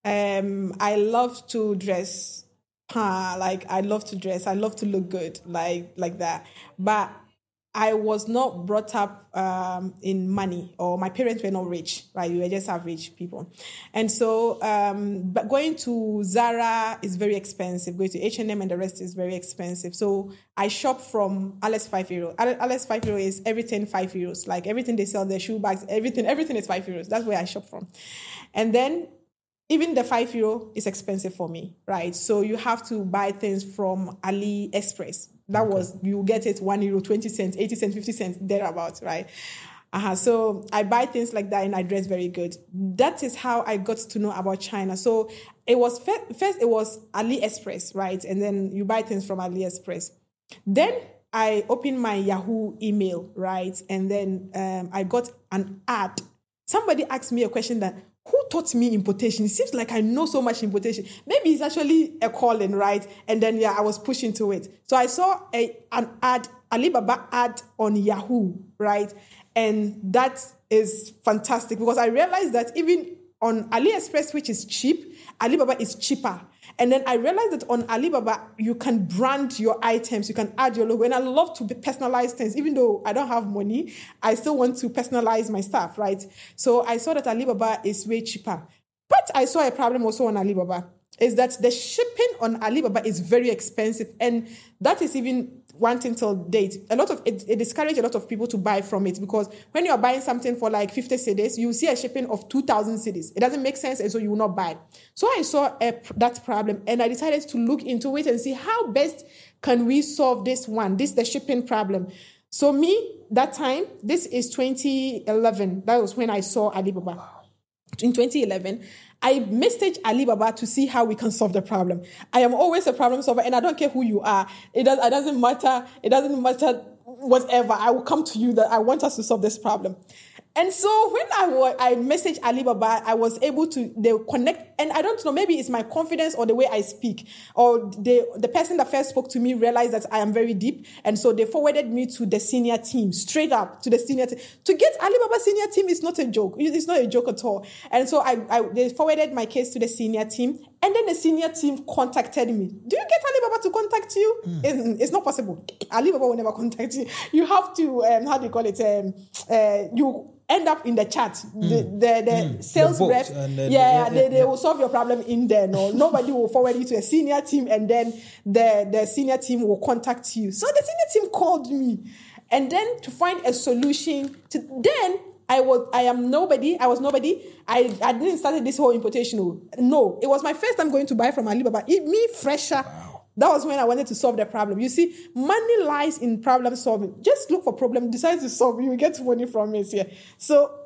um, I loved to dress. Huh, like I love to dress, I love to look good, like like that. But I was not brought up um, in money, or my parents were not rich, right? We were just average people. And so um, but going to Zara is very expensive. Going to H and M and the rest is very expensive. So I shop from Alex five euro. Alex five euro is everything five euros. Like everything they sell, their shoe bags, everything, everything is five euros. That's where I shop from. And then even the five euro is expensive for me, right? So you have to buy things from AliExpress. That okay. was, you get it one euro, twenty cents, eighty cents, fifty cents, thereabouts, right? Uh-huh. So I buy things like that and I dress very good. That is how I got to know about China. So it was, first it was AliExpress, right? And then you buy things from AliExpress. Then I opened my Yahoo email, right? And then um, I got an ad. Somebody asked me a question that, who taught me importation? It seems like I know so much importation. Maybe it's actually a calling, right? And then, yeah, I was pushing to it. So I saw a, an ad, Alibaba ad on Yahoo, right? And that is fantastic because I realized that even on AliExpress, which is cheap, Alibaba is cheaper. And then I realized that on Alibaba, you can brand your items, you can add your logo. And I love to personalize things. Even though I don't have money, I still want to personalize my stuff, right? So I saw that Alibaba is way cheaper. But I saw a problem also on Alibaba, is that the shipping on Alibaba is very expensive. And that is even one thing till date. A lot of it, it discourages a lot of people to buy from it because when you are buying something for like fifty cedis, you see a shipping of two thousand cedis. It doesn't make sense, and so you will not buy. So I saw a, that problem, and I decided to look into it and see how best can we solve this one, this the shipping problem. So me, that time, this is twenty eleven. That was when I saw Alibaba. Wow. In twenty eleven, I messaged Alibaba to see how we can solve the problem. I am always a problem solver, and I don't care who you are. It, does, it doesn't matter. It doesn't matter whatever. I will come to you that I want us to solve this problem. And so when I, was, I messaged Alibaba, I was able to they connect. And I don't know, maybe it's my confidence or the way I speak. Or they, the person that first spoke to me realized that I am very deep. And so they forwarded me to the senior team, straight up to the senior team. To get Alibaba senior team is not a joke. It's not a joke at all. And so I, I they forwarded my case to the senior team. And then the senior team contacted me. Do you get Alibaba to contact you? Mm. It, it's not possible. Alibaba will never contact you. You have to, um, how do you call it? Um, uh, you end up in the chat. Mm. The, the, the mm. sales the rep, then, yeah, yeah, they, they yeah. will solve your problem in there. No, nobody will forward you to a senior team, and then the, the senior team will contact you. So the senior team called me, and then to find a solution. To then I was, I am nobody. I was nobody. I, I didn't start this whole importation. No, it was my first time going to buy from Alibaba. It, me fresher. Wow. That was when I wanted to solve the problem. You see, money lies in problem solving. Just look for problem, decide to solve it, you get money from it here. So,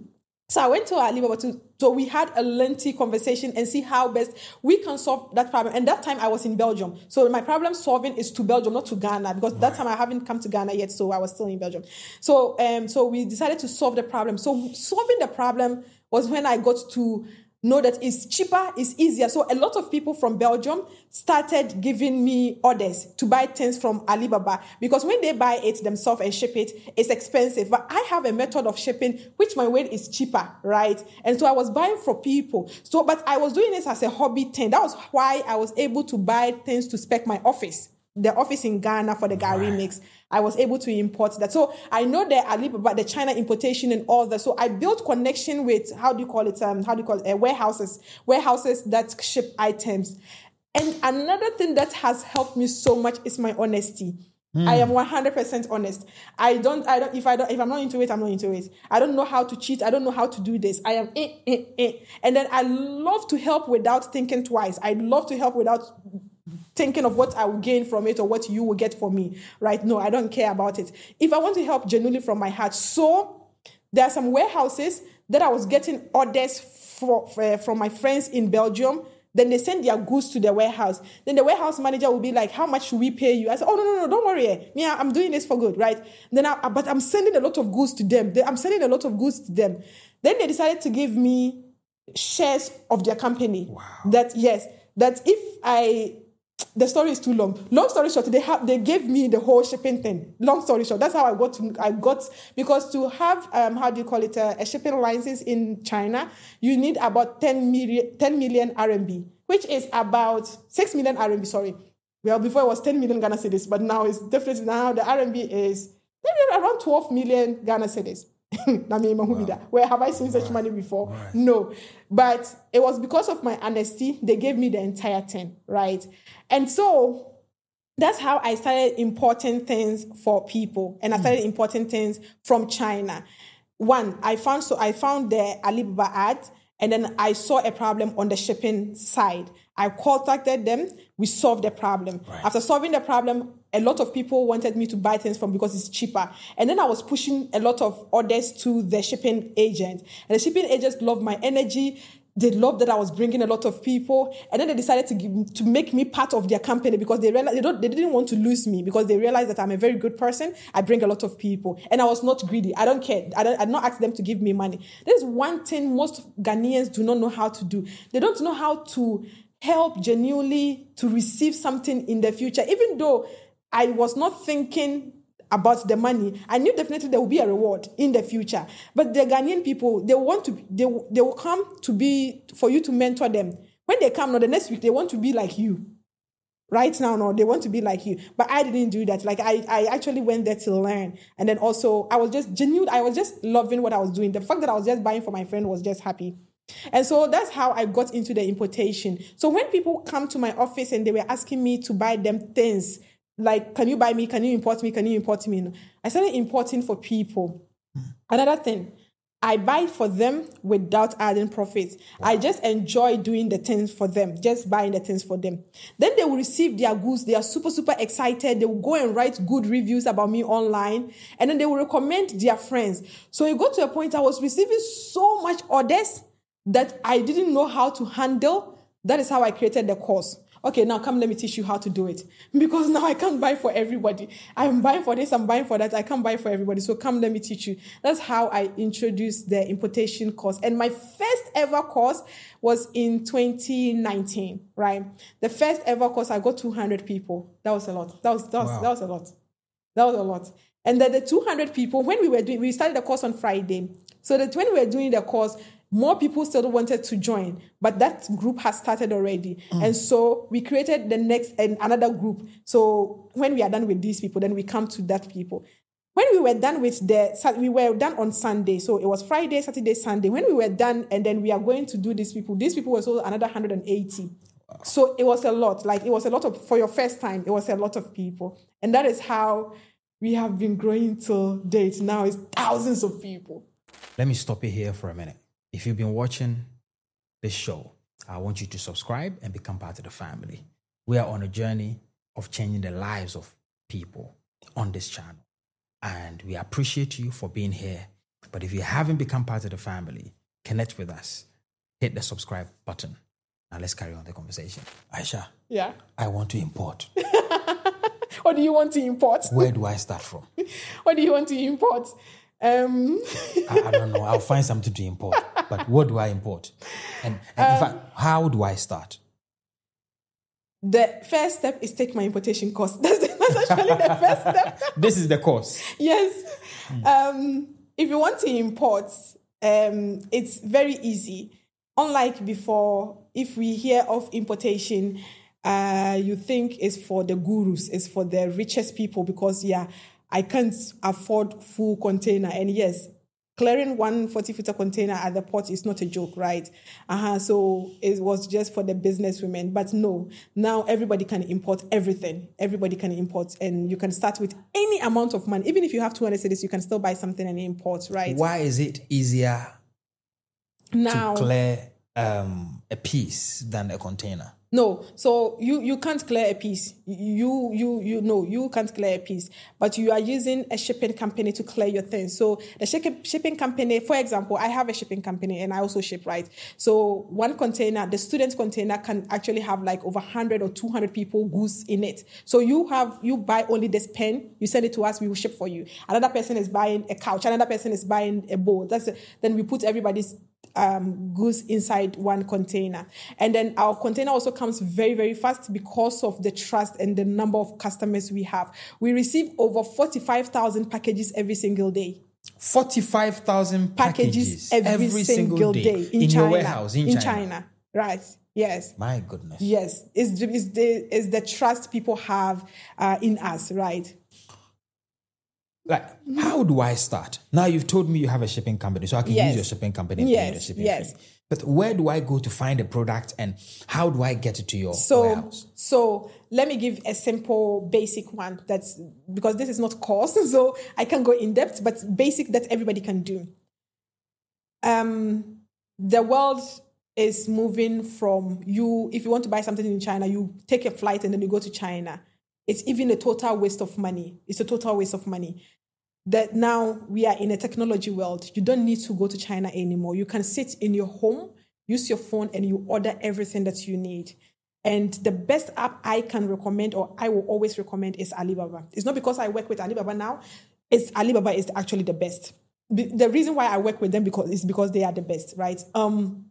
so I went to Alibaba to, so we had a lengthy conversation and see how best we can solve that problem. And that time I was in Belgium. So my problem solving is to Belgium, not to Ghana, because right. that time I haven't come to Ghana yet, so I was still in Belgium. So, um, so we decided to solve the problem. So solving the problem was when I got to know that it's cheaper, it's easier. So a lot of people from Belgium started giving me orders to buy things from Alibaba because when they buy it themselves and ship it, it's expensive. But I have a method of shipping which my way is cheaper, right? And so I was buying for people. So, but I was doing this as a hobby thing. That was why I was able to buy things to spec my office. The office in Ghana for the Gary Right. mix. I was able to import that. So I know the Alibaba, the China importation and all that. So I built connection with, how do you call it? Um, how do you call it? Uh, warehouses, warehouses that ship items. And another thing that has helped me so much is my honesty. Mm. I am one hundred percent honest. I don't, I don't, if I don't, if I'm not into it, I'm not into it. I don't know how to cheat. I don't know how to do this. I am, eh, eh, eh. And then I love to help without thinking twice. I love to help without thinking of what I will gain from it or what you will get from me, right? No, I don't care about it. If I want to help genuinely from my heart. So there are some warehouses that I was getting orders for, for, from my friends in Belgium. Then they send their goods to the warehouse. Then the warehouse manager will be like, how much should we pay you? I said, oh, no, no, no, don't worry. Eh. Yeah, I'm doing this for good, right? Then, I, But I'm sending a lot of goods to them. I'm sending a lot of goods to them. Then they decided to give me shares of their company. Wow. That, yes, that if I... The story is too long. Long story short, they have they gave me the whole shipping thing. Long story short, that's how I got to I got because to have um how do you call it a, a shipping license in China, you need about ten million ten million R M B, which is about six million R M B. Sorry, well before it was ten million Ghana cedis, but now it's definitely now the R M B is maybe around twelve million Ghana cedis. Wow. Where have I seen such right. money before? Right. No. But it was because of my honesty, they gave me the entire thing, right? And so that's how I started importing things for people. And I started mm. importing things from China. One, I found so I found the Alibaba ad, and then I saw a problem on the shipping side. I contacted them. We solved the problem. Right. After solving the problem, a lot of people wanted me to buy things from because it's cheaper. And then I was pushing a lot of orders to the shipping agent. And the shipping agents loved my energy. They loved that I was bringing a lot of people. And then they decided to give, to make me part of their company because they realized they, don't, they didn't want to lose me because they realized that I'm a very good person. I bring a lot of people. And I was not greedy. I don't care. I don't, I did not ask them to give me money. There's one thing most Ghanaians do not know how to do. They don't know how to help genuinely to receive something in the future. Even though I was not thinking about the money, I knew definitely there will be a reward in the future. But the Ghanaian people, they want to, they, they will come to be, for you to mentor them. When they come, no, the next week, they want to be like you. Right now, no, they want to be like you. But I didn't do that. Like, I, I actually went there to learn. And then also, I was just genuine. I was just loving what I was doing. The fact that I was just buying for my friend was just happy. And so that's how I got into the importation. So when people come to my office and they were asking me to buy them things, like, can you buy me? Can you import me? Can you import me? I started importing for people. Mm. Another thing, I buy for them without adding profits. Wow. I just enjoy doing the things for them, just buying the things for them. Then they will receive their goods. They are super, super excited. They will go and write good reviews about me online. And then they will recommend their friends. So it got to a point I was receiving so much orders that I didn't know how to handle. That is how I created the course. Okay, now come, let me teach you how to do it. Because now I can't buy for everybody. I'm buying for this, I'm buying for that. I can't buy for everybody. So come, let me teach you. That's how I introduced the importation course. And my first ever course was in twenty nineteen, right? The first ever course, I got two hundred people. That was a lot. That was, that was, wow. that was a lot. That was a lot. And then the two hundred people, when we were doing, we started the course on Friday. So that when we were doing the course, more people still wanted to join, but that group has started already. Mm. And so we created the next and another group. So when we are done with these people, then we come to that people. When we were done with the, we were done on Sunday. So it was Friday, Saturday, Sunday. When we were done, and then we are going to do these people, these people were also another one hundred eighty. Wow. So it was a lot. Like it was a lot of, for your first time, it was a lot of people. And that is how we have been growing till date. Now it's thousands of people. Let me stop you here for a minute. If you've been watching this show, I want you to subscribe and become part of the family. We are on a journey of changing the lives of people on this channel. And we appreciate you for being here. But if you haven't become part of the family, connect with us. Hit the subscribe button. Now let's carry on the conversation. Aisha. Yeah. I want to import. What do you want to import? Where do I start from? What do you want to import? Um, I, I don't know. I'll find something to import. But what do I import? And, and um, in fact, how do I start? The first step is take my importation course. That's, that's actually the first step. This is the course. Yes. Mm. Um, if you want to import, um, it's very easy. Unlike before, if we hear of importation, uh, you think it's for the gurus, it's for the richest people because, yeah, I can't afford full container. And yes, clearing one forty-footer container at the port is not a joke, right? Uh-huh. So it was just for the business women. But no, now everybody can import everything. Everybody can import. And you can start with any amount of money. Even if you have two hundred cedis, you can still buy something and import, right? Why is it easier now to clear um, a piece than a container? No, so you, you can't clear a piece. You you you no, you can't clear a piece. But you are using a shipping company to clear your things. So the shipping shipping company, for example, I have a shipping company and I also ship, right? So one container, the student container can actually have like over one hundred or two hundred people goods in it. So you have you buy only this pen, you send it to us, we will ship for you. Another person is buying a couch, another person is buying a bowl. That's a, then we put everybody's Um, goods inside one container. And then our container also comes very, very fast because of the trust and the number of customers we have. We receive over forty-five thousand packages every single day. forty-five thousand packages, packages every, every single, single day, day in, in China, your warehouse in, in China. China. Right. Yes. My goodness. Yes. It's, it's, the, it's the trust people have uh, in us, right? Like, how do I start? Now you've told me you have a shipping company, so I can yes. use your shipping company and yes. pay the shipping yes. fee. But where do I go to find a product and how do I get it to your so, warehouse? So let me give a simple, basic one. That's because this is not course, so I can go in depth, but basic that everybody can do. Um, the world is moving from you. If you want to buy something in China, you take a flight and then you go to China. It's even a total waste of money. It's a total waste of money. That now we are in a technology world. You don't need to go to China anymore. You can sit in your home, use your phone, and you order everything that you need. And the best app I can recommend, or I will always recommend, is Alibaba. It's not because I work with Alibaba now. It's Alibaba is actually the best. The reason why I work with them because is because they are the best, right? Um,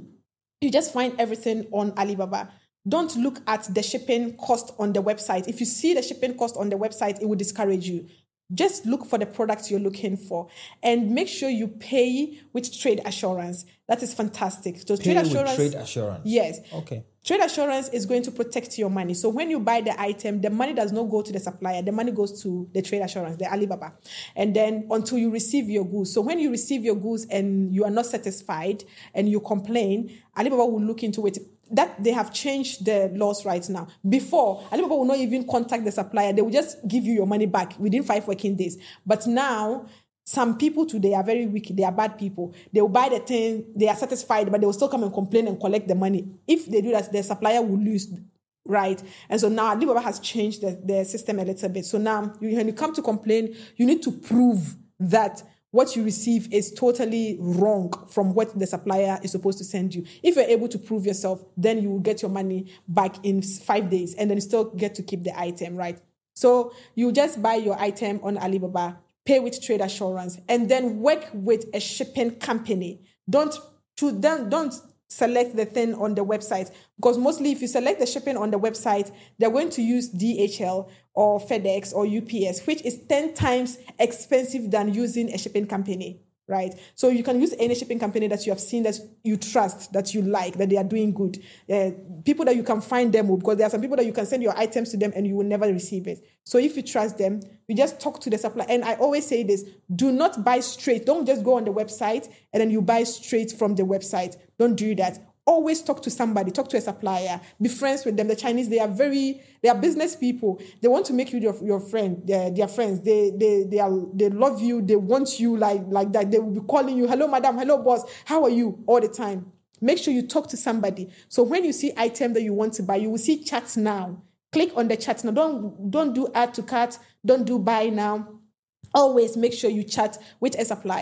you just find everything on Alibaba. Don't look at the shipping cost on the website. If you see the shipping cost on the website, it will discourage you. Just look for the product you're looking for and make sure you pay with trade assurance. That is fantastic. So pay trade assurance, with trade assurance. Yes. Okay. Trade assurance is going to protect your money. So when you buy the item, the money does not go to the supplier. The money goes to the trade assurance, the Alibaba. And then until you receive your goods. So when you receive your goods and you are not satisfied and you complain, Alibaba will look into it. That they have changed the laws right now. Before, Alibaba will not even contact the supplier. They will just give you your money back within five working days. But now, some people today are very wicked. They are bad people. They will buy the thing, they are satisfied, but they will still come and complain and collect the money. If they do that, the supplier will lose, right? And so now Alibaba has changed the, the system a little bit. So now, you, when you come to complain, you need to prove that what you receive is totally wrong from what the supplier is supposed to send you. If you're able to prove yourself, then you will get your money back in five days and then you still get to keep the item, right? So you just buy your item on Alibaba, pay with trade assurance, and then work with a shipping company. Don't, don't, don't select the thing on the website because mostly if you select the shipping on the website, they're going to use D H L or FedEx or U P S, which is ten times expensive than using a shipping company, right? So you can use any shipping company that you have seen that you trust, that you like, that they are doing good. Uh, people that you can find them with, because there are some people that you can send your items to them and you will never receive it. So if you trust them, you just talk to the supplier. And I always say this, do not buy straight. Don't just go on the website and then you buy straight from the website. Don't do that. Always talk to somebody, talk to a supplier, be friends with them. The Chinese, they are very, they are business people. They want to make you your, your friend, they're, they're friends. They, they, they are, they love you. They want you like, like that. They will be calling you, hello, madam, hello, boss. How are you? All the time. Make sure you talk to somebody. So when you see item that you want to buy, you will see chat now. Click on the chat now. Don't, don't do add to cart. Don't do buy now. Always make sure you chat with a supplier.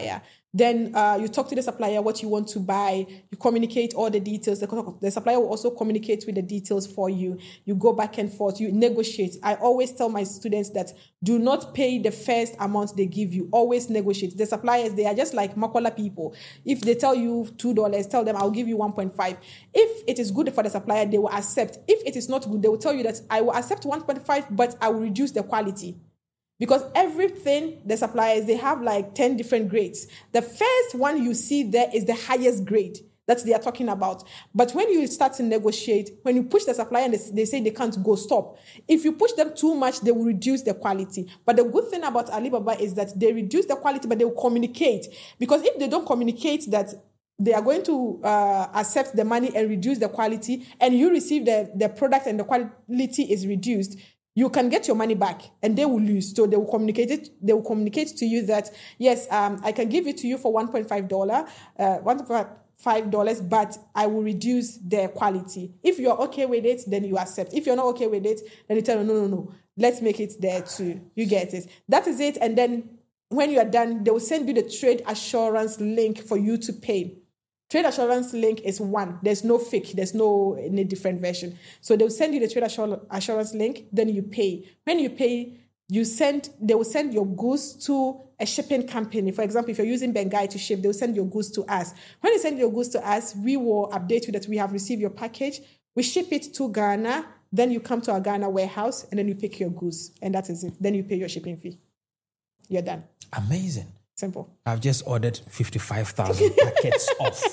Then uh, you talk to the supplier what you want to buy. You communicate all the details. The, the supplier will also communicate with the details for you. You go back and forth. You negotiate. I always tell my students that do not pay the first amount they give you. Always negotiate. The suppliers, they are just like Makola people. If they tell you two dollars, tell them I'll give you one point five. If it is good for the supplier, they will accept. If it is not good, they will tell you that I will accept one point five, but I will reduce the quality. Because everything, the suppliers, they have like ten different grades. The first one you see there is the highest grade that they are talking about. But when you start to negotiate, when you push the supplier and they, they say they can't go, stop. If you push them too much, they will reduce the quality. But the good thing about Alibaba is that they reduce the quality, but they will communicate. Because if they don't communicate that they are going to uh, accept the money and reduce the quality, and you receive the, the product and the quality is reduced, you can get your money back and they will lose. So they will communicate it. They will communicate to you that, yes, um, I can give it to you for one point five dollars, uh, one point five dollars, but I will reduce the quality. If you're okay with it, then you accept. If you're not okay with it, then you tell them, no, no, no, let's make it there too. You get it. That is it. And then when you are done, they will send you the trade assurance link for you to pay. Trade assurance link is one. There's no fake. There's no any different version. So they'll send you the trade assurance link. Then you pay. When you pay, you send. They will send your goods to a shipping company. For example, if you're using Bengai to ship, they'll send your goods to us. When they send your goods to us, we will update you that we have received your package. We ship it to Ghana. Then you come to our Ghana warehouse and then you pick your goods. And that is it. Then you pay your shipping fee. You're done. Amazing. Simple. I've just ordered fifty-five thousand packets of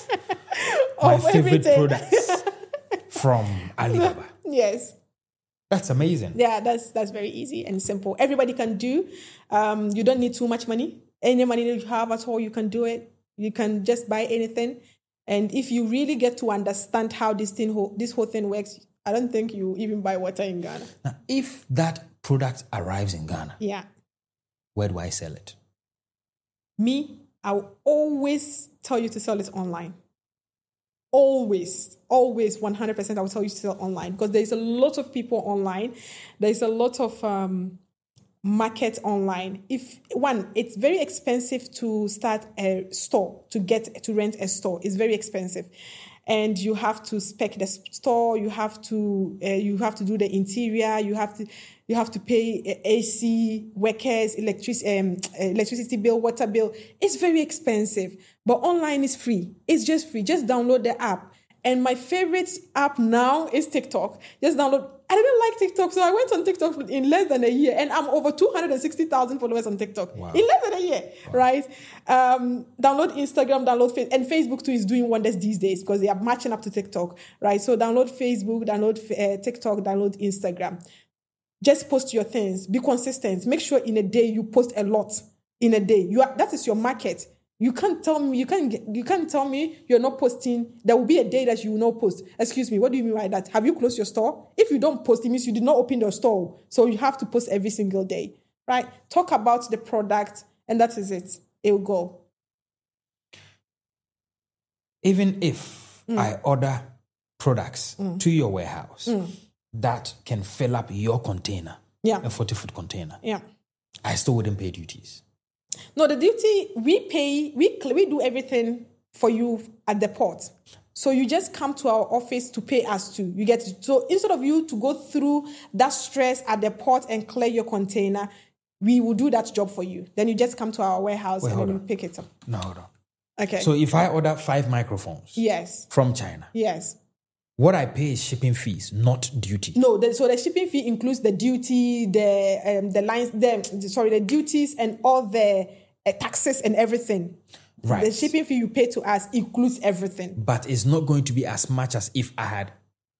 my Of favorite everything. products from Alibaba. Yes. That's amazing. Yeah, that's that's very easy and simple. Everybody can do. Um, you don't need too much money. Any money that you have at all, you can do it. You can just buy anything. And if you really get to understand how this thing, this whole thing works, I don't think you even buy water in Ghana. Now, if that product arrives in Ghana, Yeah. where do I sell it? Me, I will always tell you to sell it online. Always, always, one hundred percent I will tell you to sell online because there's a lot of people online. There's a lot of um, market online. If one, it's very expensive to start a store, to get, to rent a store. It's very expensive. And you have to spec the store. You have to uh, you have to do the interior. You have to you have to pay A C workers, electric um, electricity bill, water bill. It's very expensive. But online is free. It's just free. Just download the app. And my favorite app now is TikTok. Just download. I didn't like TikTok, so I went on TikTok in less than a year, and I'm over two hundred sixty thousand followers on TikTok Wow. in less than a year, wow. right? Um, download Instagram, download Facebook, and Facebook too is doing wonders these days because they are matching up to TikTok, right? So download Facebook, download uh, TikTok, download Instagram. Just post your things. Be consistent. Make sure in a day you post a lot. In a day, you are, that is your market. You can't tell me, you can't, you can't tell me you're not posting. There will be a day that you will not post. Excuse me, what do you mean by that? Have you closed your store? If you don't post, it means you did not open your store. So you have to post every single day, right? Talk about the product, and that is it. It will go. Even if mm. I order products mm. to your warehouse mm. that can fill up your container, yeah. a forty-foot container, yeah. I still wouldn't pay duties. No, the duty, we pay, we we do everything for you at the port. So you just come to our office to pay us too. You get to, so instead of you to go through that stress at the port and clear your container, we will do that job for you. Then you just come to our warehouse Wait, and then on. you pick it up. No, hold on. Okay. So if I order five microphones yes. from China, yes. what I pay is shipping fees, not duty. No, the, so the shipping fee includes the duty, the um, the lines, the sorry, the duties and all the uh, taxes and everything. Right. The shipping fee you pay to us includes everything. But it's not going to be as much as if I had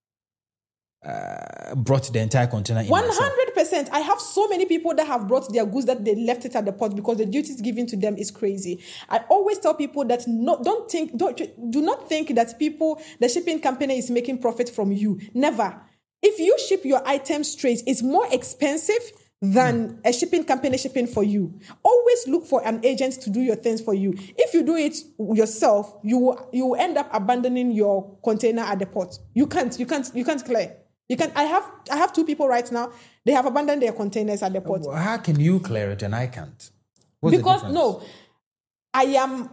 uh, brought the entire container in One myself. hundred percent. I have so many people that have brought their goods that they left it at the port because the duties given to them is crazy. I always tell people that no, don't think, don't do not think that people, the shipping company is making profit from you. Never. If you ship your items straight, it's more expensive than mm. a shipping company shipping for you. Always look for an agent to do your things for you. If you do it yourself, you will, you will end up abandoning your container at the port. You can't, you can't, you can't clear. You can. I have. I have two people right now. They have abandoned their containers at the port. How can you clear it and I can't? What's because the no, I am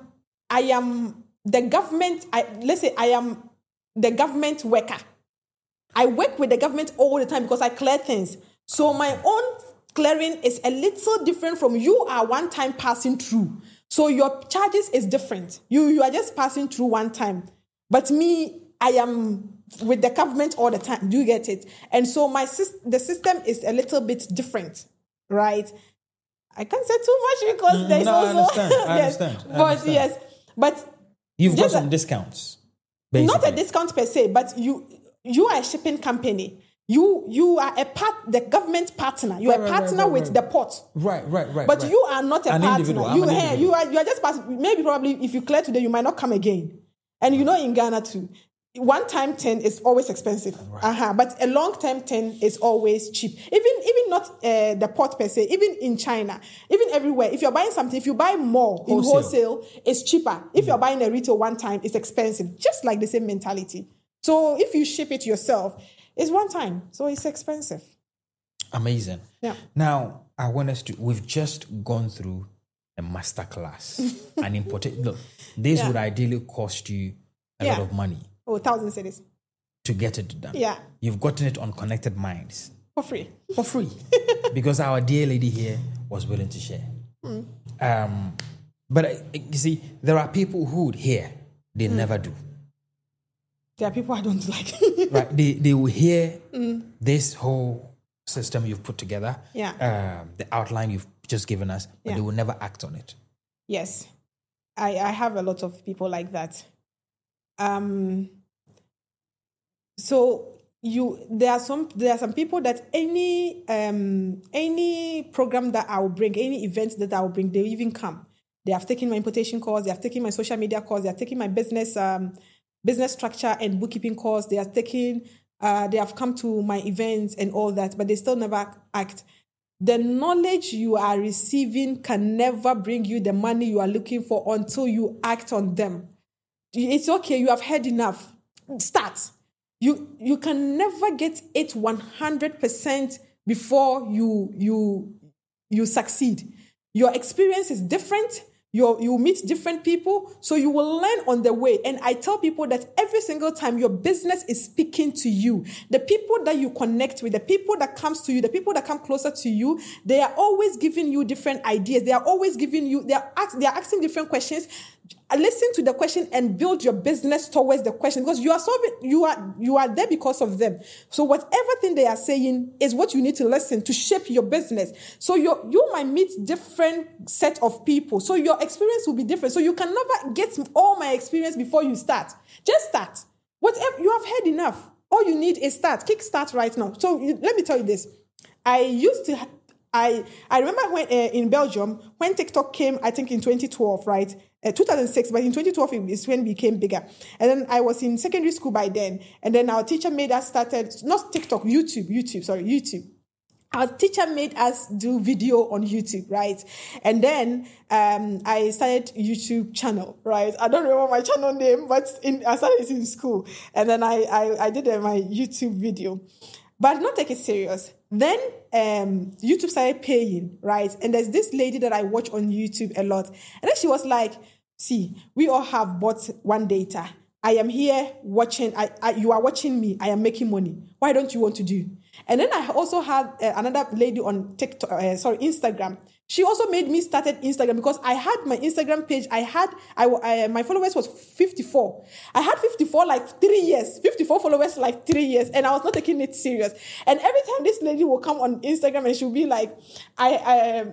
I am the government, I, let's say I am the government worker. I work with the government all the time because I clear things. So my own clearing is a little different from you are one time passing through. So your charges is different. You, you are just passing through one time. But me, I am with the government all the time. Do you get it? And so my the system is a little bit different, right? I can't say too much because Mm, there's no, I also... understand. I yes, understand. I but understand. yes, but... You've got just some a- discounts, basically. Not a discount per se, but you you are a shipping company. You you are a part, the government partner. You Right, are a right, partner right, right, with right. the port. Right, right, right. But right. you are not a An partner. individual. I'm You, an eh, individual. you are you are just pass, maybe probably if you clear today, you might not come again. And you know in Ghana too, one time ten is always expensive. Right. Uh-huh. But a long time ten is always cheap. Even even not uh, the port per se, even in China, even everywhere. If you're buying something, if you buy more in Wholesale. wholesale, it's cheaper. If you're buying a retail one time, it's expensive. Just like the same mentality. So if you ship it yourself, it's one time. So it's expensive. Amazing. Yeah. Now, I want us to, we've just gone through a masterclass. An important, look, this Yeah. would ideally cost you a Yeah. lot of money Oh, thousand cities. to get it done. Yeah. You've gotten it on Connected Minds For free. for free because our dear lady here was willing to share. Um, but uh, you see, there are people who would hear, they never do. There are people I don't like. Right? They, they will hear this whole system you've put together, Yeah. um, the outline you've just given us, but Yeah. they will never act on it. Yes, I, I have a lot of people like that. Um, so you there are some there are some people that any um any program that I will bring, any event that I will bring, they even come. They have taken my importation course, they have taken my social media course, they have taken my business um business structure and bookkeeping course, they have taken uh they have come to my events and all that, but they still never act. The knowledge you are receiving can never bring you the money you are looking for until you act on them. It's okay, you have heard enough. Start. You you can never get it one hundred percent before you you you succeed. Your experience is different. You you meet different people, so you will learn on the way. And I tell people that every single time your business is speaking to you, the people that you connect with, the people that comes to you, the people that come closer to you, they are always giving you different ideas. They are always giving you, they are ask, they are asking different questions. Listen to the question and build your business towards the question, because you are solving, you are you are there because of them. So whatever thing they are saying is what you need to listen to shape your business. So you you might meet different set of people. So your experience will be different. So you can never get all my experience before you start. Just start. Whatever you have heard enough. All you need is start. Kick start right now. So you, let me tell you this. I used to. I I remember when uh, in Belgium when TikTok came. I think in twenty twelve, right? Uh, two thousand six, but in twenty twelve it is when it became bigger. And then I was in secondary school by then. And then our teacher made us started, not TikTok, YouTube, YouTube, sorry, YouTube. Our teacher made us do video on YouTube, right? And then um, I started YouTube channel, right? I don't remember my channel name, but in, I started it in school. And then I, I, I did uh, my YouTube video. But not take it serious. Then um, YouTube started paying, right? And there's this lady that I watch on YouTube a lot. And then she was like, see, we all have bought one data. I am here watching, I, I, you are watching me, I am making money. Why don't you want to do? And then I also had uh, another lady on TikTok, uh, sorry, Instagram. She also made me started Instagram because I had my Instagram page. I had, I, I my followers was fifty-four. I had fifty-four like three years, fifty-four followers like three years. And I was not taking it serious. And every time this lady will come on Instagram and she'll be like, I,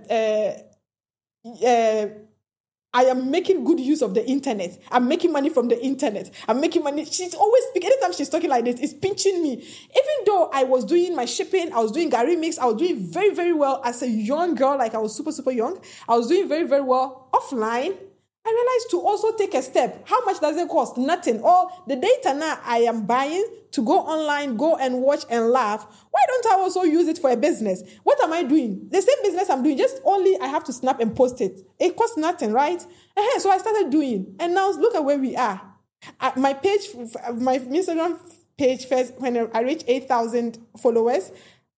I, uh, uh, I am making good use of the internet. I'm making money from the internet. I'm making money. She's always speaking. Anytime she's talking like this, it's pinching me. Even though I was doing my shipping, I was doing Gary Mix, I was doing very, very well as a young girl. Like I was super, super young. I was doing very, very well offline. I realized to also take a step. How much does it cost? Nothing. All the data now I am buying to go online, go and watch and laugh. Why don't I also use it for a business? What am I doing? The same business I'm doing, just only I have to snap and post it. It costs nothing, right? Uh-huh. So I started doing. And now look at where we are. I, my page, my Instagram page first, when I reached eight thousand followers,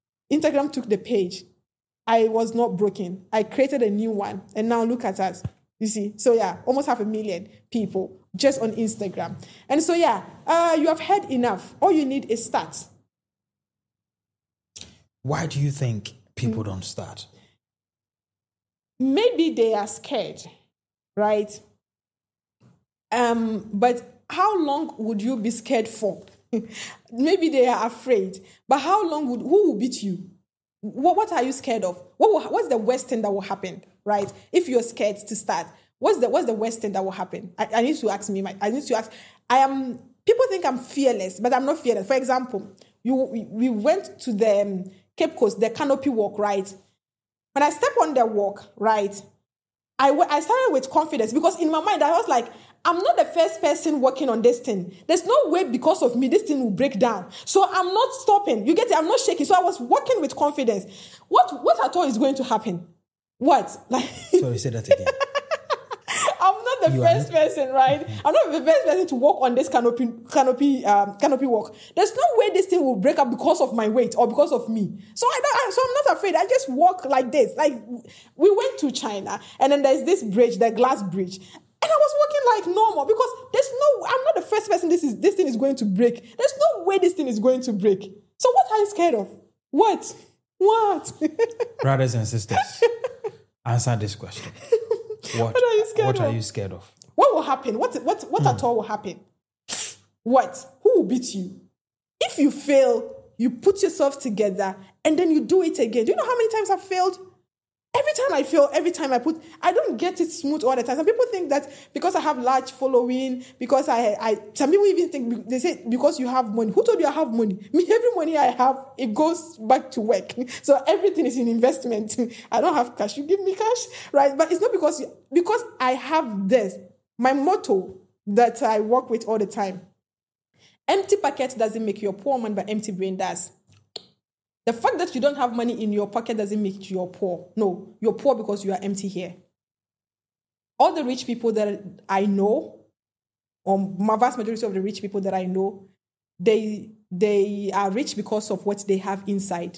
Instagram took the page. I was not broken. I created a new one. And now look at us. You see? So yeah, almost half a million people just on Instagram. And so yeah, uh, you have heard enough. All you need is start. Why do you think people mm. don't start? Maybe they are scared, right? Um, but how long would you be scared for? Maybe they are afraid. But how long would, who will beat you? What, what are you scared of? What will, what's the worst thing that will happen, right? If you're scared to start, what's the what's the worst thing that will happen? I, I need to ask me. My, I need to ask. I am. People think I'm fearless, but I'm not fearless. For example, you we, we went to the um, Cape Coast, the canopy walk, right? When I step on the walk, right, I I started with confidence because in my mind I was like, I'm not the first person working on this thing. There's no way because of me this thing will break down. So I'm not stopping. You get it? I'm not shaking. So I was working with confidence. What what at all is going to happen? What? Like Sorry, say that again. I'm not the you first person, right? I'm not the first person to walk on this canopy canopy um, canopy walk. There's no way this thing will break up because of my weight or because of me. So I don't. So I'm not afraid. I just walk like this. Like we went to China, and then there's this bridge, the glass bridge. And I was walking like normal because there's no, I'm not the first person this is this thing is going to break. There's no way this thing is going to break. So what are you scared of? What? What? Brothers and sisters, answer this question. What, what are you scared what of? What are you scared of? What will happen? What what what mm. at all will happen? What? Who will beat you? If you fail, you put yourself together and then you do it again. Do you know how many times I've failed? Every time I fail, every time I put, I don't get it smooth all the time. Some people think that because I have large following, because I, I, some people even think, they say, because you have money. Who told you I have money? Me, every money I have, it goes back to work. So everything is in investment. I don't have cash. You give me cash, right? But it's not because, you, because I have this. My motto that I work with all the time. Empty pocket doesn't make you a poor man, but empty brain does. The fact that you don't have money in your pocket doesn't make you poor. No, you're poor because you are empty here. All the rich people that I know, or my vast majority of the rich people that I know, they they are rich because of what they have inside.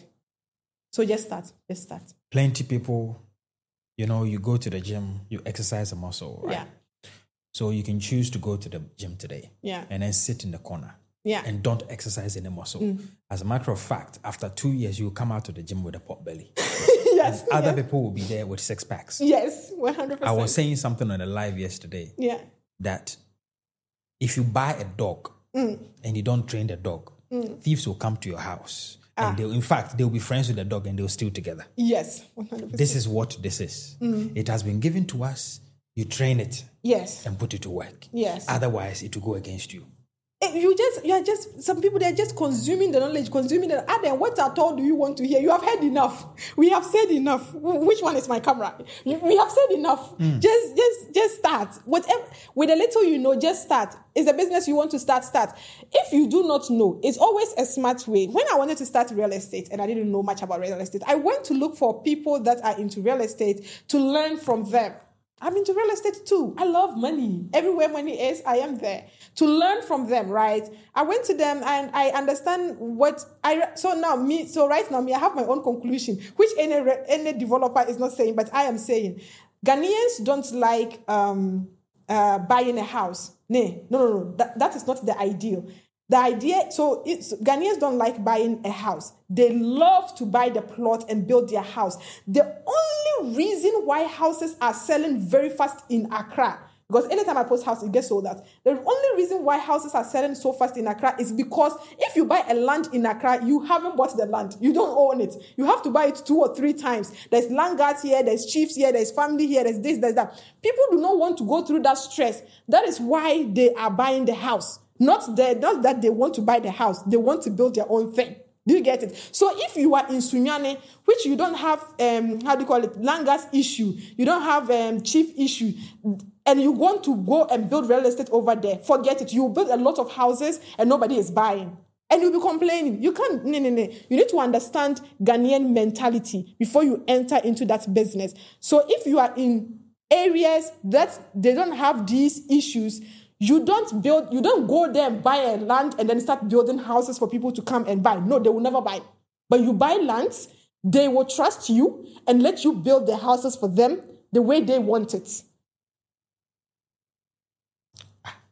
So just start, just start. Plenty people, you know, you go to the gym, you exercise a muscle, right? Yeah. So you can choose to go to the gym today. Yeah. And then sit in the corner. Yeah. And don't exercise any muscle. Mm. As a matter of fact, after two years, you'll come out of the gym with a pot belly. Yes. And other yes. people will be there with six packs. Yes, one hundred percent. I was saying something on the live yesterday. Yeah. That if you buy a dog mm. and you don't train the dog, mm. thieves will come to your house. Ah. And they'll, in fact, they'll be friends with the dog and they'll steal together. Yes, one hundred percent. This is what this is. Mm. It has been given to us. You train it. Yes. And put it to work. Yes. Otherwise, it will go against you. You just, you are just, some people, they're just consuming the knowledge, consuming the, and then what at all do you want to hear? You have heard enough. We have said enough. Which one is my camera? We have said enough. Mm. Just, just, just start. Whatever, with a little you know, just start. It's a business you want to start, start. If you do not know, it's always a smart way. When I wanted to start real estate, and I didn't know much about real estate, I went to look for people that are into real estate to learn from them. I'm into real estate too. I love money. Everywhere money is, I am there. To learn from them, right? I went to them and I understand what I... So now, me. So right now, me, I have my own conclusion, which any any developer is not saying, but I am saying. Ghanaians don't like um, uh, buying a house. No, no, no, no. That, that is not the ideal. The idea, so it's, Ghanaians don't like buying a house. They love to buy the plot and build their house. The only reason why houses are selling very fast in Accra, because anytime I post house, it gets sold out. The only reason why houses are selling so fast in Accra is because if you buy a land in Accra, you haven't bought the land. You don't own it. You have to buy it two or three times. There's land guards here, there's chiefs here, there's family here, there's this, there's that. People do not want to go through that stress. That is why they are buying the house. Not, the, not that they want to buy the house. They want to build their own thing. Do you get it? So if you are in Sunyane, which you don't have, um, how do you call it, Langas issue, you don't have um, chief issue, and you want to go and build real estate over there, forget it. You build a lot of houses and nobody is buying. And you'll be complaining. You can't, no, no, no. You need to understand Ghanaian mentality before you enter into that business. So if you are in areas that they don't have these issues, you don't build, you don't go there and buy a land and then start building houses for people to come and buy. No, they will never buy. But you buy lands, they will trust you and let you build their houses for them the way they want it.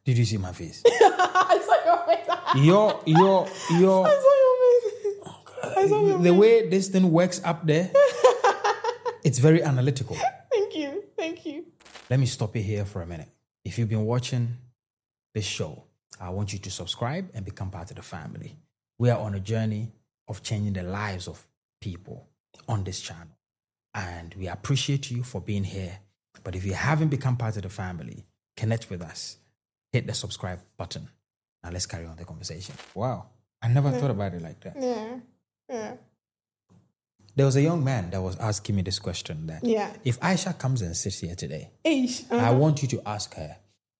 Did you see my face? I saw your face. Your, your, your. I saw your face. Oh, I saw your the face. way this thing works up there, it's very analytical. Thank you. Thank you. Let me stop you here for a minute. If you've been watching this show, I want you to subscribe and become part of the family. We are on a journey of changing the lives of people on this channel. And we appreciate you for being here. But if you haven't become part of the family, connect with us. Hit the subscribe button. Now let's carry on the conversation. Wow. I never yeah. thought about it like that. Yeah. Yeah. There was a young man that was asking me this question that yeah. if Aisha comes and sits here today, Aish, uh-huh. I want you to ask her,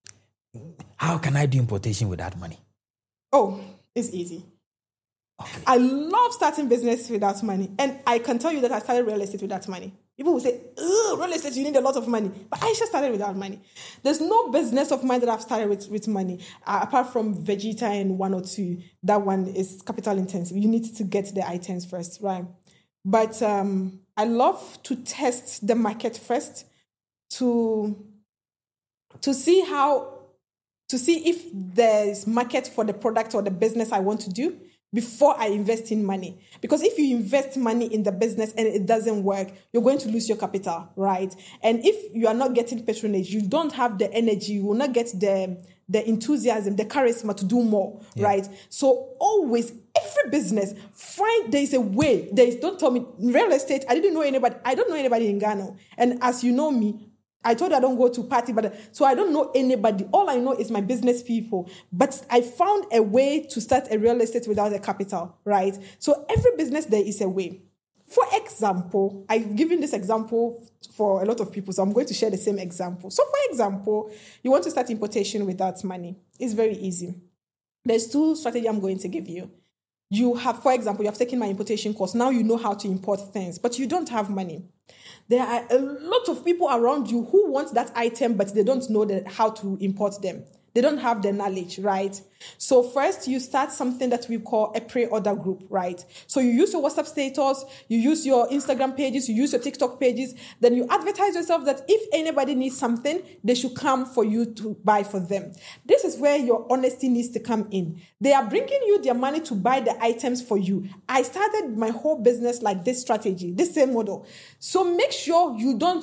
how can I do importation without money? Oh, it's easy. Okay. I love starting business without money. And I can tell you that I started real estate without money. People will say, real estate, you need a lot of money. But I just started without money. There's no business of mine that I've started with, with money, uh, apart from Vegeta and one or two. That one is capital intensive. You need to get the items first, right? But um, I love to test the market first to, to see how, to see if there's market for the product or the business I want to do before I invest in money. Because if you invest money in the business and it doesn't work, you're going to lose your capital, right? And if you are not getting patronage, you don't have the energy, you will not get the, the enthusiasm, the charisma to do more, yeah. right? So always, every business, find there's a way. There is, don't tell me, real estate, I didn't know anybody, I don't know anybody in Ghana. And as you know me, I told you I don't go to party, but so I don't know anybody. All I know is my business people. But I found a way to start a real estate without a capital, right? So every business there is a way. For example, I've given this example for a lot of people, so I'm going to share the same example. So for example, you want to start importation without money. It's very easy. There's two strategies I'm going to give you. You have, for example, you have taken my importation course. Now you know how to import things, but you don't have money. There are a lot of people around you who want that item, but they don't know the, how to import them. They don't have the knowledge, right? So first, you start something that we call a pre-order group, right? So you use your WhatsApp status, you use your Instagram pages, you use your TikTok pages, then you advertise yourself that if anybody needs something, they should come for you to buy for them. This is where your honesty needs to come in. They are bringing you their money to buy the items for you. I started my whole business like this strategy, this same model. So make sure you don't,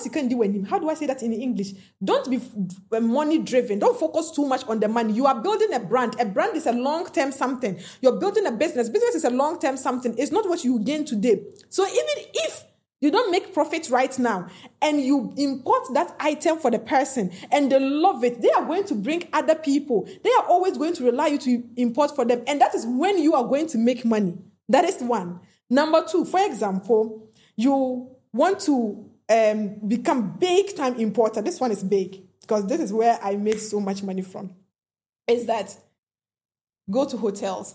how do I say that in English? Don't be money driven. Don't focus too much on the money. You are building a brand. A brand is a long-term something. You're building a business. Business is a long-term something. It's not what you gain today. So even if you don't make profit right now and you import that item for the person and they love it, they are going to bring other people. They are always going to rely you to import for them. And that is when you are going to make money. That is one. Number two, for example, you want to um, become big-time importer. This one is big because this is where I made so much money from. Is that go to hotels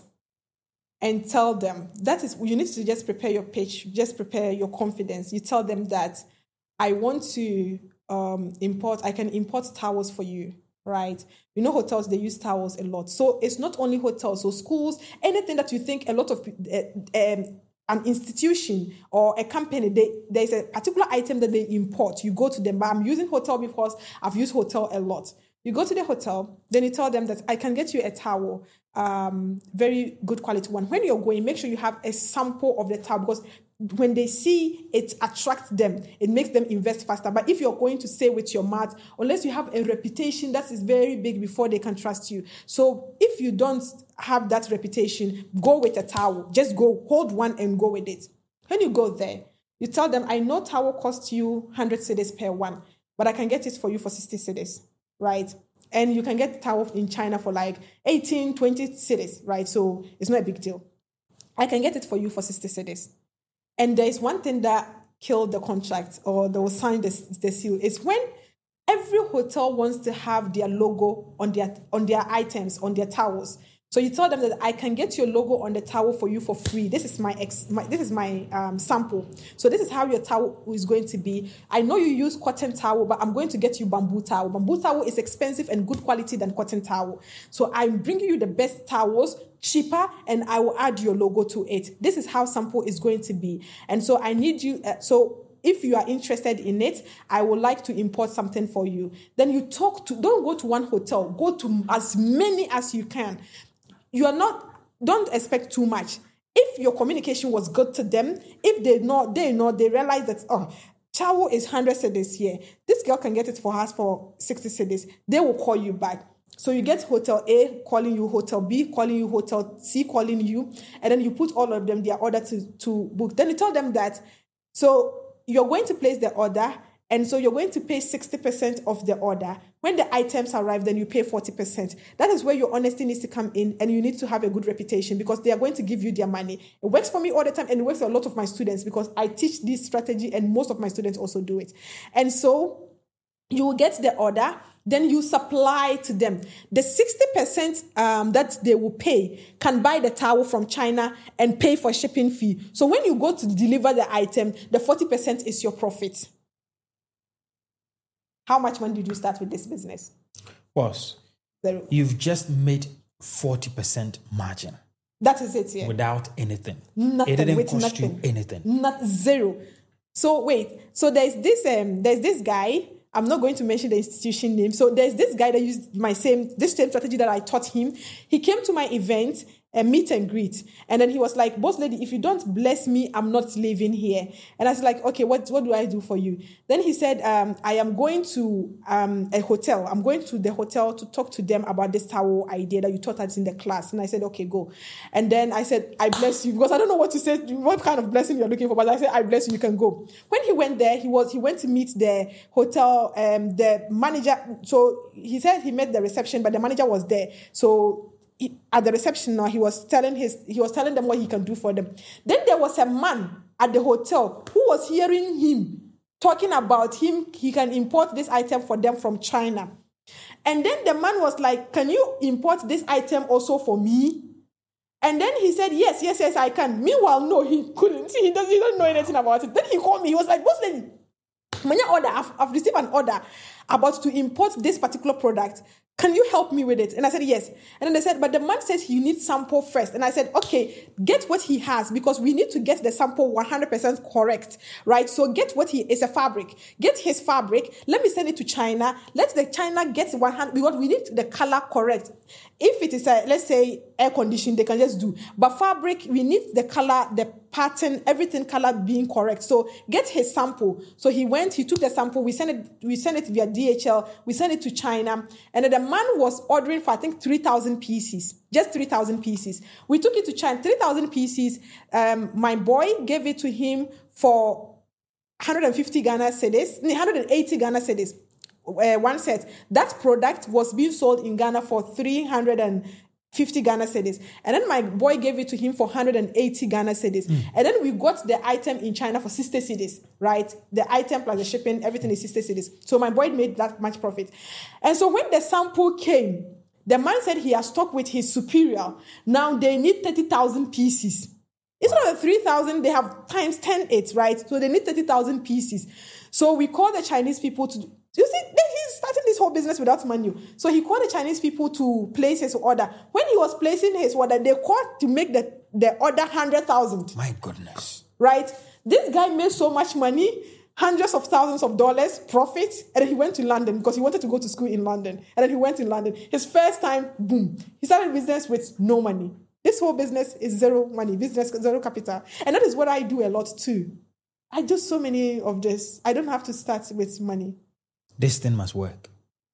and tell them, that is, you need to just prepare your pitch, just prepare your confidence. You tell them that I want to um, import, I can import towels for you, right? You know, hotels, they use towels a lot. So it's not only hotels, so schools, anything that you think a lot of, uh, um, an institution or a company, they, there's a particular item that they import. You go to them, but I'm using hotel because I've used hotel a lot. You go to the hotel, then you tell them that I can get you a towel, um, very good quality one. When you're going, make sure you have a sample of the towel because when they see it attracts them, it makes them invest faster. But if you're going to say with your mouth, unless you have a reputation that is very big before they can trust you. So if you don't have that reputation, go with a towel. Just go, hold one and go with it. When you go there, you tell them, I know towel costs you one hundred cedis per one, but I can get it for you for sixty cedis. Right? And you can get towel in China for like eighteen, twenty cedis, right? So it's not a big deal. I can get it for you for sixty cedis. And there is one thing that killed the contract or they will sign the, the seal is when every hotel wants to have their logo on their on their items, on their towels. So you tell them that I can get your logo on the towel for you for free. This is my, ex, my this is my um, sample. So this is how your towel is going to be. I know you use cotton towel, but I'm going to get you bamboo towel. Bamboo towel is expensive and good quality than cotton towel. So I'm bringing you the best towels, cheaper, and I will add your logo to it. This is how sample is going to be. And so I need you. Uh, so if you are interested in it, I would like to import something for you. Then you talk to, don't go to one hotel, go to as many as you can. You are not, don't expect too much. If your communication was good to them, if they know, they know, they realize that, oh, towel is one hundred cedis here. This girl can get it for us for sixty cedis. They will call you back. So you get hotel A calling you, hotel B calling you, hotel C calling you, and then you put all of them their order to, to book. Then you tell them that, so you're going to place the order, and so you're going to pay sixty percent of the order. When the items arrive, then you pay forty percent. That is where your honesty needs to come in, and you need to have a good reputation because they are going to give you their money. It works for me all the time, and it works for a lot of my students because I teach this strategy, and most of my students also do it. And so you will get the order, then you supply to them. The sixty percent um, that they will pay can buy the towel from China and pay for shipping fee. So when you go to deliver the item, the forty percent is your profit. How much money did you start with this business? Boss, Zero. You've just made forty percent margin. That is it, yeah. Without anything. Nothing. It didn't with cost nothing. you anything. Not zero. So wait. So there's this um there's this guy. I'm not going to mention the institution name. So there's this guy that used my same this same strategy that I taught him. He came to my event, a meet and greet, and then he was like, "Boss lady, if you don't bless me, I'm not living here." And I was like, "Okay, what what do I do for you?" Then he said, um, "I am going to um, a hotel. I'm going to the hotel to talk to them about this towel idea that you taught us in the class." And I said, "Okay, go." And then I said, "I bless you," because I don't know what to say, what kind of blessing you're looking for. But I said, "I bless you. You can go." When he went there, he was he went to meet the hotel, um, the manager. So he said he met the reception, but the manager was there. So. He, at the reception now, he was telling his he was telling them what he can do for them. Then there was a man at the hotel who was hearing him talking about him. He can import this item for them from China. And then the man was like, "Can you import this item also for me?" And then he said, "Yes, yes, yes, I can." Meanwhile, no, he couldn't. He doesn't, he doesn't know anything about it. Then he called me. He was like, "Boss lady, my order, I've, I've received an order about to import this particular product. Can you help me with it?" And I said, "Yes." And then they said, "But the man says you need sample first." And I said, "Okay, get what he has because we need to get the sample one hundred percent correct, right? So get what he is a fabric. Get his fabric. Let me send it to China. Let the China get one hundred because we need the color correct. If it is a, let's say, air conditioning, they can just do. But fabric, we need the color, the pattern, everything color being correct. So get his sample." So he went, he took the sample, we sent it, we sent it via D H L, we sent it to China. And then the man was ordering for, I think, three thousand pieces, just three thousand pieces. We took it to China, three thousand pieces. Um, my boy gave it to him for one hundred fifty Ghana cedis, one hundred eighty Ghana cedis. Uh, one set. That product was being sold in Ghana for three hundred fifty Ghana cedis. And then my boy gave it to him for one hundred eighty Ghana cedis. Mm. And then we got the item in China for sixty cedis, right? The item plus the shipping, everything is sixty cedis. So my boy made that much profit. And so when the sample came, the man said he has stock with his superior. Now they need thirty thousand pieces. Instead of the three thousand, they have times ten it, right? So they need thirty thousand pieces. So we call the Chinese people to... You see, he's starting this whole business without money. So he called the Chinese people to place his order. When he was placing his order, they called to make the, the order one hundred thousand. My goodness. Right? This guy made so much money, hundreds of thousands of dollars profit, and then he went to London because he wanted to go to school in London. And then he went in London. His first time, boom. He started business with no money. This whole business is zero money, business, zero capital. And that is what I do a lot too. I do so many of this. I don't have to start with money. This thing must work.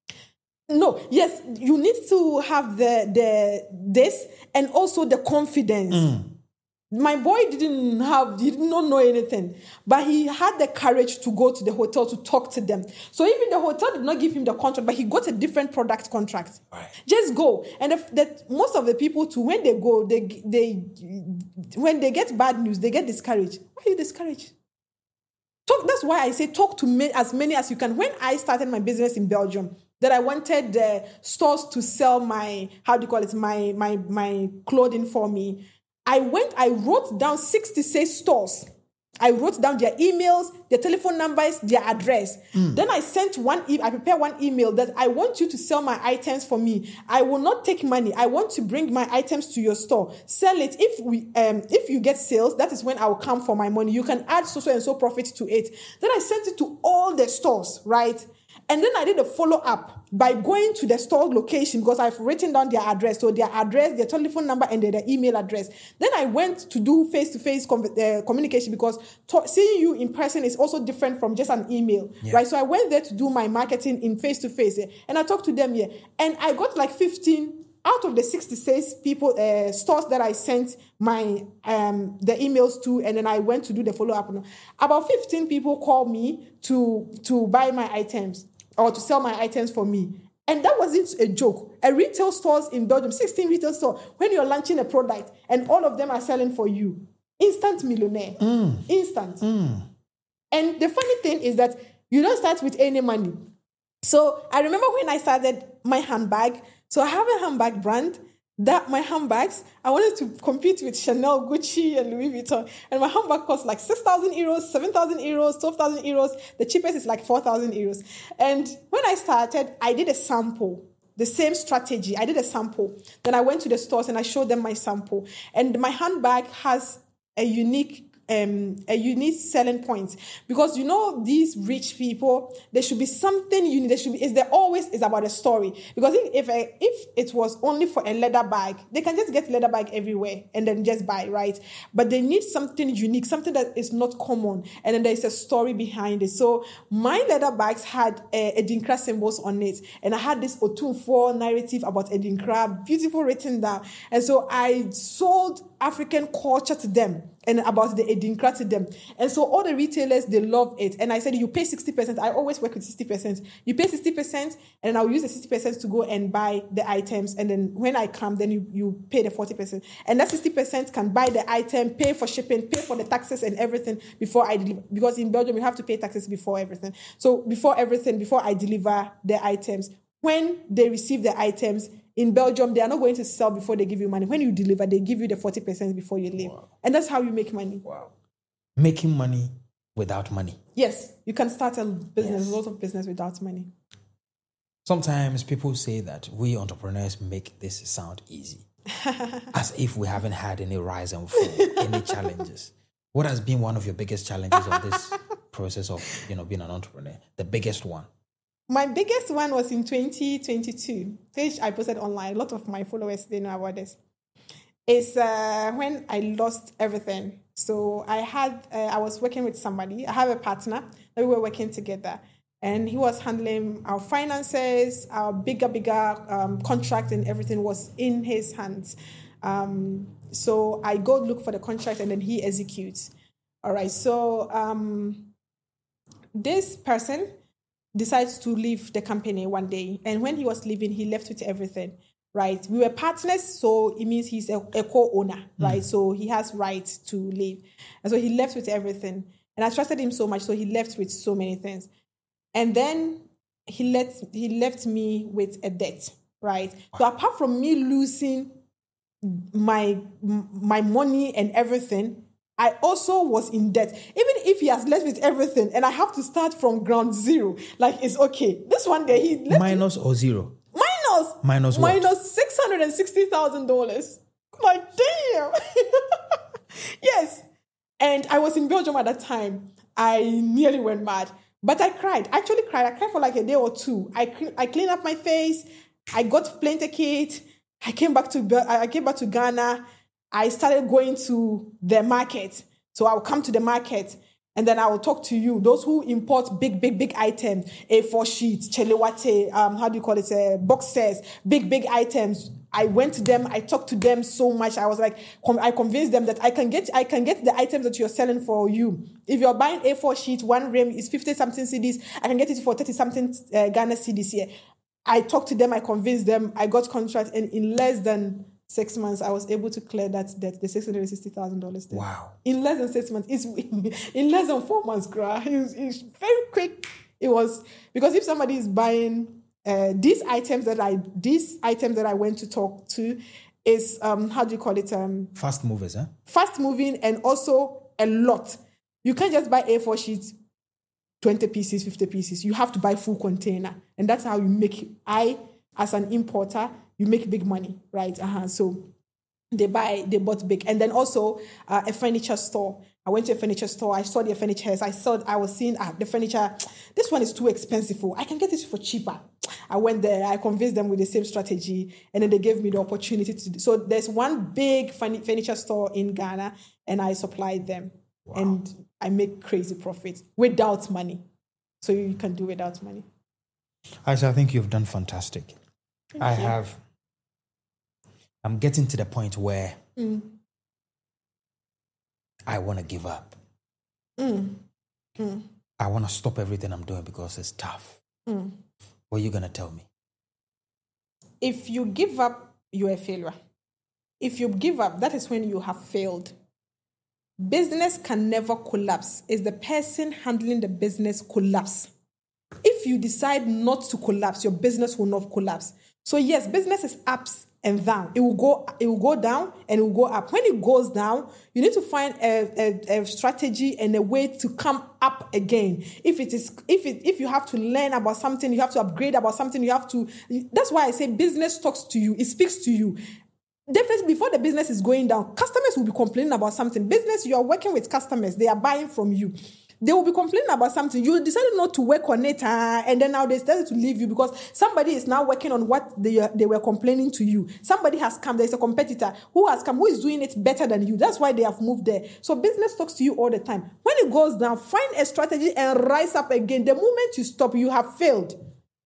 No, yes, you need to have the the this and also the confidence. Mm. My boy didn't have, he did not know anything, but he had the courage to go to the hotel to talk to them. So even the hotel did not give him the contract, but he got a different product contract. Right. Just go. And if that most of the people too, when they go, they they when they get bad news, they get discouraged. Why are you discouraged? Talk, that's why I say talk to me, as many as you can. When I started my business in Belgium, that I wanted the stores to sell my, how do you call it, my my my clothing for me, I went, I wrote down sixty-six stores I wrote down their emails, their telephone numbers, their address. Mm. Then I sent one, e- I prepared one email that I want you to sell my items for me. I will not take money. I want to bring my items to your store. Sell it. If we, um, if you get sales, that is when I will come for my money. You can add so, so and so profit to it. Then I sent it to all the stores, right? And then I did a follow-up by going to the store location because I've written down their address. So their address, their telephone number, and their, their email address. Then I went to do face-to-face com- uh, communication because to- seeing you in person is also different from just an email, yeah. right? So I went there to do my marketing in face-to-face. Yeah, and I talked to them here. Yeah, and I got like fifteen out of the sixty-six people, uh, stores that I sent my um, the emails to, and then I went to do the follow-up. About fifteen people called me to, to buy my items or to sell my items for me. And that wasn't a joke. A retail stores in Belgium, sixteen retail stores, when you're launching a product and all of them are selling for you, instant millionaire. Mm. Instant. Mm. And the funny thing is that you don't start with any money. So I remember when I started my handbag, so I have a handbag brand that my handbags, I wanted to compete with Chanel, Gucci, and Louis Vuitton. And my handbag cost like six thousand euros, seven thousand euros, twelve thousand euros. The cheapest is like four thousand euros. And when I started, I did a sample. The same strategy. I did a sample. Then I went to the stores and I showed them my sample. And my handbag has a unique Um, a unique selling point because you know these rich people, there should be something unique. There should be. Is there always is about a story because if if, a, if it was only for a leather bag, they can just get leather bag everywhere and then just buy, right? But they need something unique, something that is not common, and then there is a story behind it. So my leather bags had a Edinkra symbols on it, and I had this Otunfo narrative about Edinkra, beautiful written down, and so I sold African culture to them and about the Edinkra to them. And so all the retailers, they love it. And I said, you pay sixty percent. I always work with sixty percent. You pay sixty percent and I'll use the sixty percent to go and buy the items. And then when I come, then you, you pay the forty percent. And that sixty percent can buy the item, pay for shipping, pay for the taxes and everything before I deliver. Because in Belgium, you have to pay taxes before everything. So before everything, before I deliver the items, when they receive the items, in Belgium, they are not going to sell before they give you money. When you deliver, they give you the forty percent before you leave. Wow. And that's how you make money. Wow. Making money without money. Yes. You can start a business, Yes. a lot of business without money. Sometimes people say that we entrepreneurs make this sound easy. As if we haven't had any rise and fall, any challenges. What has been one of your biggest challenges of this process of, you know, being an entrepreneur? The biggest one? My biggest one was in twenty twenty-two, which I posted online. A lot of my followers, they know about this. It's uh, when I lost everything. So I had, uh, I was working with somebody. I have a partner that we were working together. And he was handling our finances, our bigger, bigger um, contract and everything was in his hands. Um, so I go look for the contract and then he executes. All right. So um, this person decides to leave the company one day. And when he was leaving, he left with everything, right? We were partners, so it means he's a, a co-owner, right? Mm. So he has rights to leave. And so he left with everything. And I trusted him so much, so he left with so many things. And then he let he left me with a debt, right? Wow. So apart from me losing my my money and everything, I also was in debt. Even if he has left with everything and I have to start from ground zero, like it's okay. This one day he left minus or zero? Minus. Minus what? Minus six hundred sixty thousand dollars. Like, damn. Yes. And I was in Belgium at that time. I nearly went mad. But I cried. I actually cried. I cried for like a day or two. I I cleaned up my face. I got plane ticket. I came back to I came back to Ghana. I started going to the market. So I'll come to the market and then I will talk to you. Those who import big, big, big items, A four sheets, chelewate, um, how do you call it, uh, boxes, big, big items. I went to them. I talked to them so much. I was like, com- I convinced them that I can get, I can get the items that you're selling for you. If you're buying A four sheets, one rim is fifty something C Ds. I can get it for thirty something uh, Ghana C Ds here. I talked to them. I convinced them. I got contract, and in less than six months, I was able to clear that debt, the six hundred sixty thousand dollars debt. Wow! In less than six months, it's in less than four months, gra. It's, it's very quick. It was because if somebody is buying. Uh, these items that I these items that I went to talk to is um how do you call it um fast movers, huh? Fast moving and also a lot. You can't just buy A four sheets, twenty pieces, fifty pieces. You have to buy full container. And that's how you make, I, as an importer, you make big money, right? Uh-huh. So they buy, they bought big. And then also uh, a furniture store. I went to a furniture store. I saw the furniture. I saw, I was seeing ah, the furniture. This one is too expensive. I can get this for cheaper. I went there. I convinced them with the same strategy. And then they gave me the opportunity to do. So there's one big furniture store in Ghana and I supplied them. Wow. And I make crazy profits without money. So you can do without money. Aisha, I think you've done fantastic. Thank I you. have, I'm getting to the point where mm. I want to give up. Mm. Mm. I want to stop everything I'm doing because it's tough. Mm. What are you going to tell me? If you give up, you're a failure. If you give up, that is when you have failed. Business can never collapse. It's the person handling the business collapse. If you decide not to collapse, your business will not collapse. So yes, business is ups and down. It will go, it will go down and it will go up. When it goes down, you need to find a, a, a strategy and a way to come up again. If it is, if it, if you have to learn about something, you have to upgrade about something, you have to. That's why I say business talks to you. It speaks to you. Definitely, before the business is going down, customers will be complaining about something. Business, you are working with customers. They are buying from you. They will be complaining about something. You decided not to work on it, uh, and then now they decided to leave you because somebody is now working on what they, uh, they were complaining to you. Somebody has come. There's a competitor who has come, who is doing it better than you. That's why they have moved there. So business talks to you all the time. When it goes down, find a strategy and rise up again. The moment you stop, you have failed.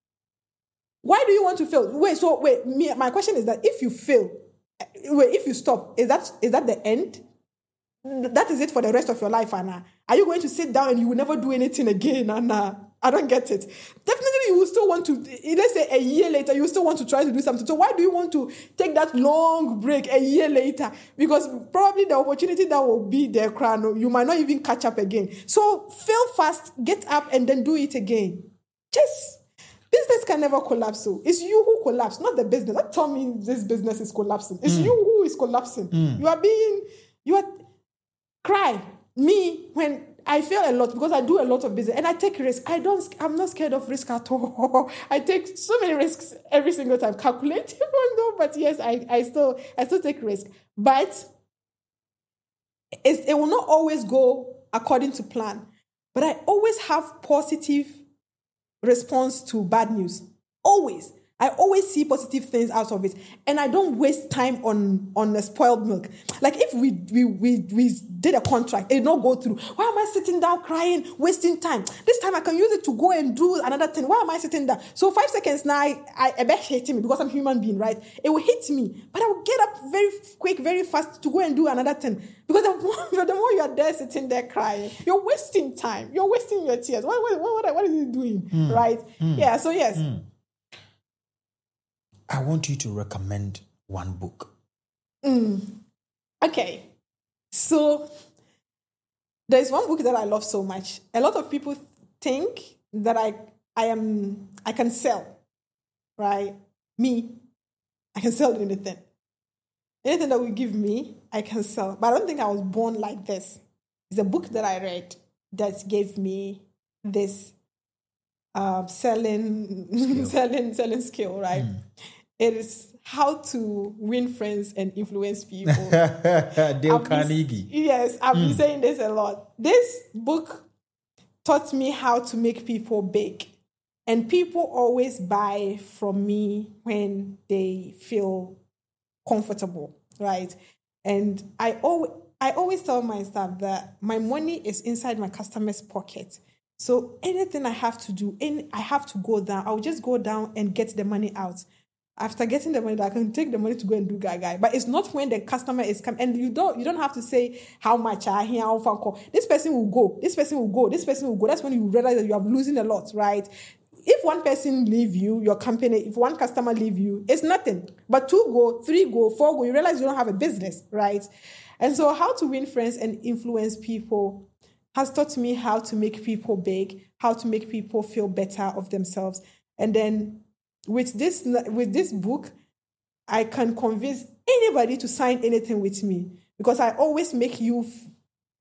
Why do you want to fail? Wait, so wait, me, my question is that if you fail, wait, if you stop, is that is that the end? That is it for the rest of your life, Anna. Are you going to sit down and you will never do anything again, Anna? I don't get it. Definitely, you will still want to, let's say a year later, you still want to try to do something. So why do you want to take that long break a year later? Because probably the opportunity that will be there, you might not even catch up again. So fail fast, get up, and then do it again. Just, business can never collapse. So it's you who collapse, not the business. Don't tell me this business is collapsing. It's mm. you who is collapsing. Mm. You are being, you are, cry. Me, when I fail a lot because I do a lot of business and I take risks. I don't, I'm not scared of risk at all. I take so many risks every single time. Calculate, no, but yes, I, I still, I still take risk. But it's, it will not always go according to plan. But I always have positive response to bad news. Always. I always see positive things out of it. And I don't waste time on, on a spoiled milk. Like if we, we, we, we did a contract, it did not go through. Why am I sitting down crying, wasting time? This time I can use it to go and do another thing. Why am I sitting down? So five seconds now, I, I, I bet hit me because I'm a human being, right? It will hit me. But I will get up very quick, very fast to go and do another thing. Because the more, the more you are there sitting there crying, you're wasting time. You're wasting your tears. What, what, what, what are you doing, mm. right? Mm. Yeah, so yes. Mm. I want you to recommend one book. Mm. Okay. So there's one book that I love so much. A lot of people think that I I am I can sell, right? Me, I can sell anything. Anything that will give me, I can sell. But I don't think I was born like this. It's a book that I read that gave me this uh, selling, skill. selling, selling skill, right? Mm. It is how to win friends and influence people. Dale Carnegie. Been, yes, I've mm. been saying this a lot. This book taught me how to make people big. And people always buy from me when they feel comfortable, right? And I always, I always tell my staff that my money is inside my customer's pocket. So anything I have to do, any, I have to go down. I'll just go down and get the money out. After getting the money, I can take the money to go and do gaga. But it's not when the customer is coming. And you don't you don't have to say how much I hear, how far call. This person will go. This person will go. This person will go. That's when you realize that you are losing a lot, right? If one person leave you, your company, if one customer leave you, it's nothing. But two go, three go, four go, you realize you don't have a business, right? And so how to win friends and influence people has taught me how to make people big, how to make people feel better of themselves. And then With this, with this book, I can convince anybody to sign anything with me because I always make you,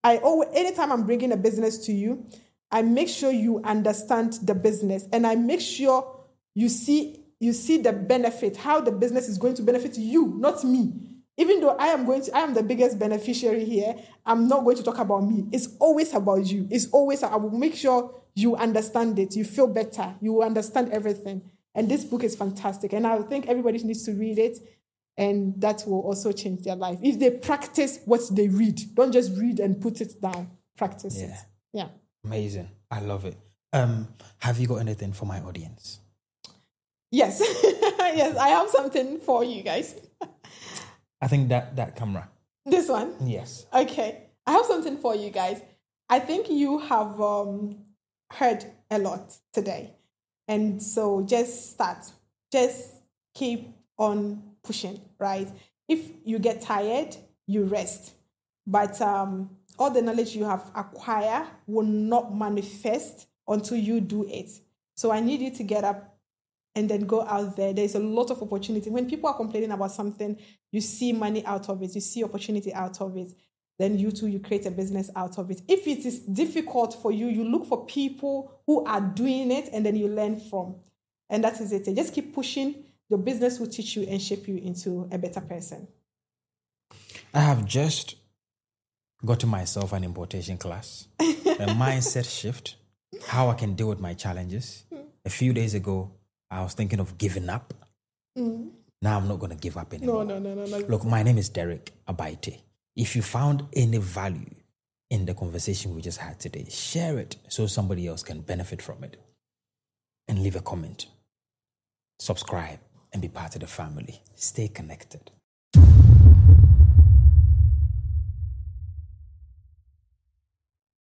I always, anytime I'm bringing a business to you, I make sure you understand the business, and I make sure you see you see the benefit, how the business is going to benefit you, not me. Even though I am going to, I am the biggest beneficiary here, I'm not going to talk about me. It's always about you. It's always, I will make sure you understand it. You feel better. You will understand everything. And this book is fantastic. And I think everybody needs to read it. And that will also change their life. If they practice what they read, don't just read and put it down. Practice yeah. it. Yeah. Amazing. I love it. Um, have you got anything for my audience? Yes. Yes, I have something for you guys. I think that, that camera. This one? Yes. Okay. I have something for you guys. I think you have um, heard a lot today. And so just start. Just keep on pushing, right? If you get tired, you rest. But um, all the knowledge you have acquired will not manifest until you do it. So I need you to get up and then go out there. There's a lot of opportunity. When people are complaining about something, you see money out of it, you see opportunity out of it, then you too, you create a business out of it. If it is difficult for you, you look for people who are doing it and then you learn from. And that is it. Just keep pushing. Your business will teach you and shape you into a better person. I have just got to myself an importation class, a mindset shift, how I can deal with my challenges. A few days ago, I was thinking of giving up. Mm. Now I'm not going to give up anymore. No, no, no, no, no. Look, my name is Derek Abaite. If you found any value in the conversation we just had today, share it so somebody else can benefit from it. And leave a comment. Subscribe and be part of the family. Stay connected.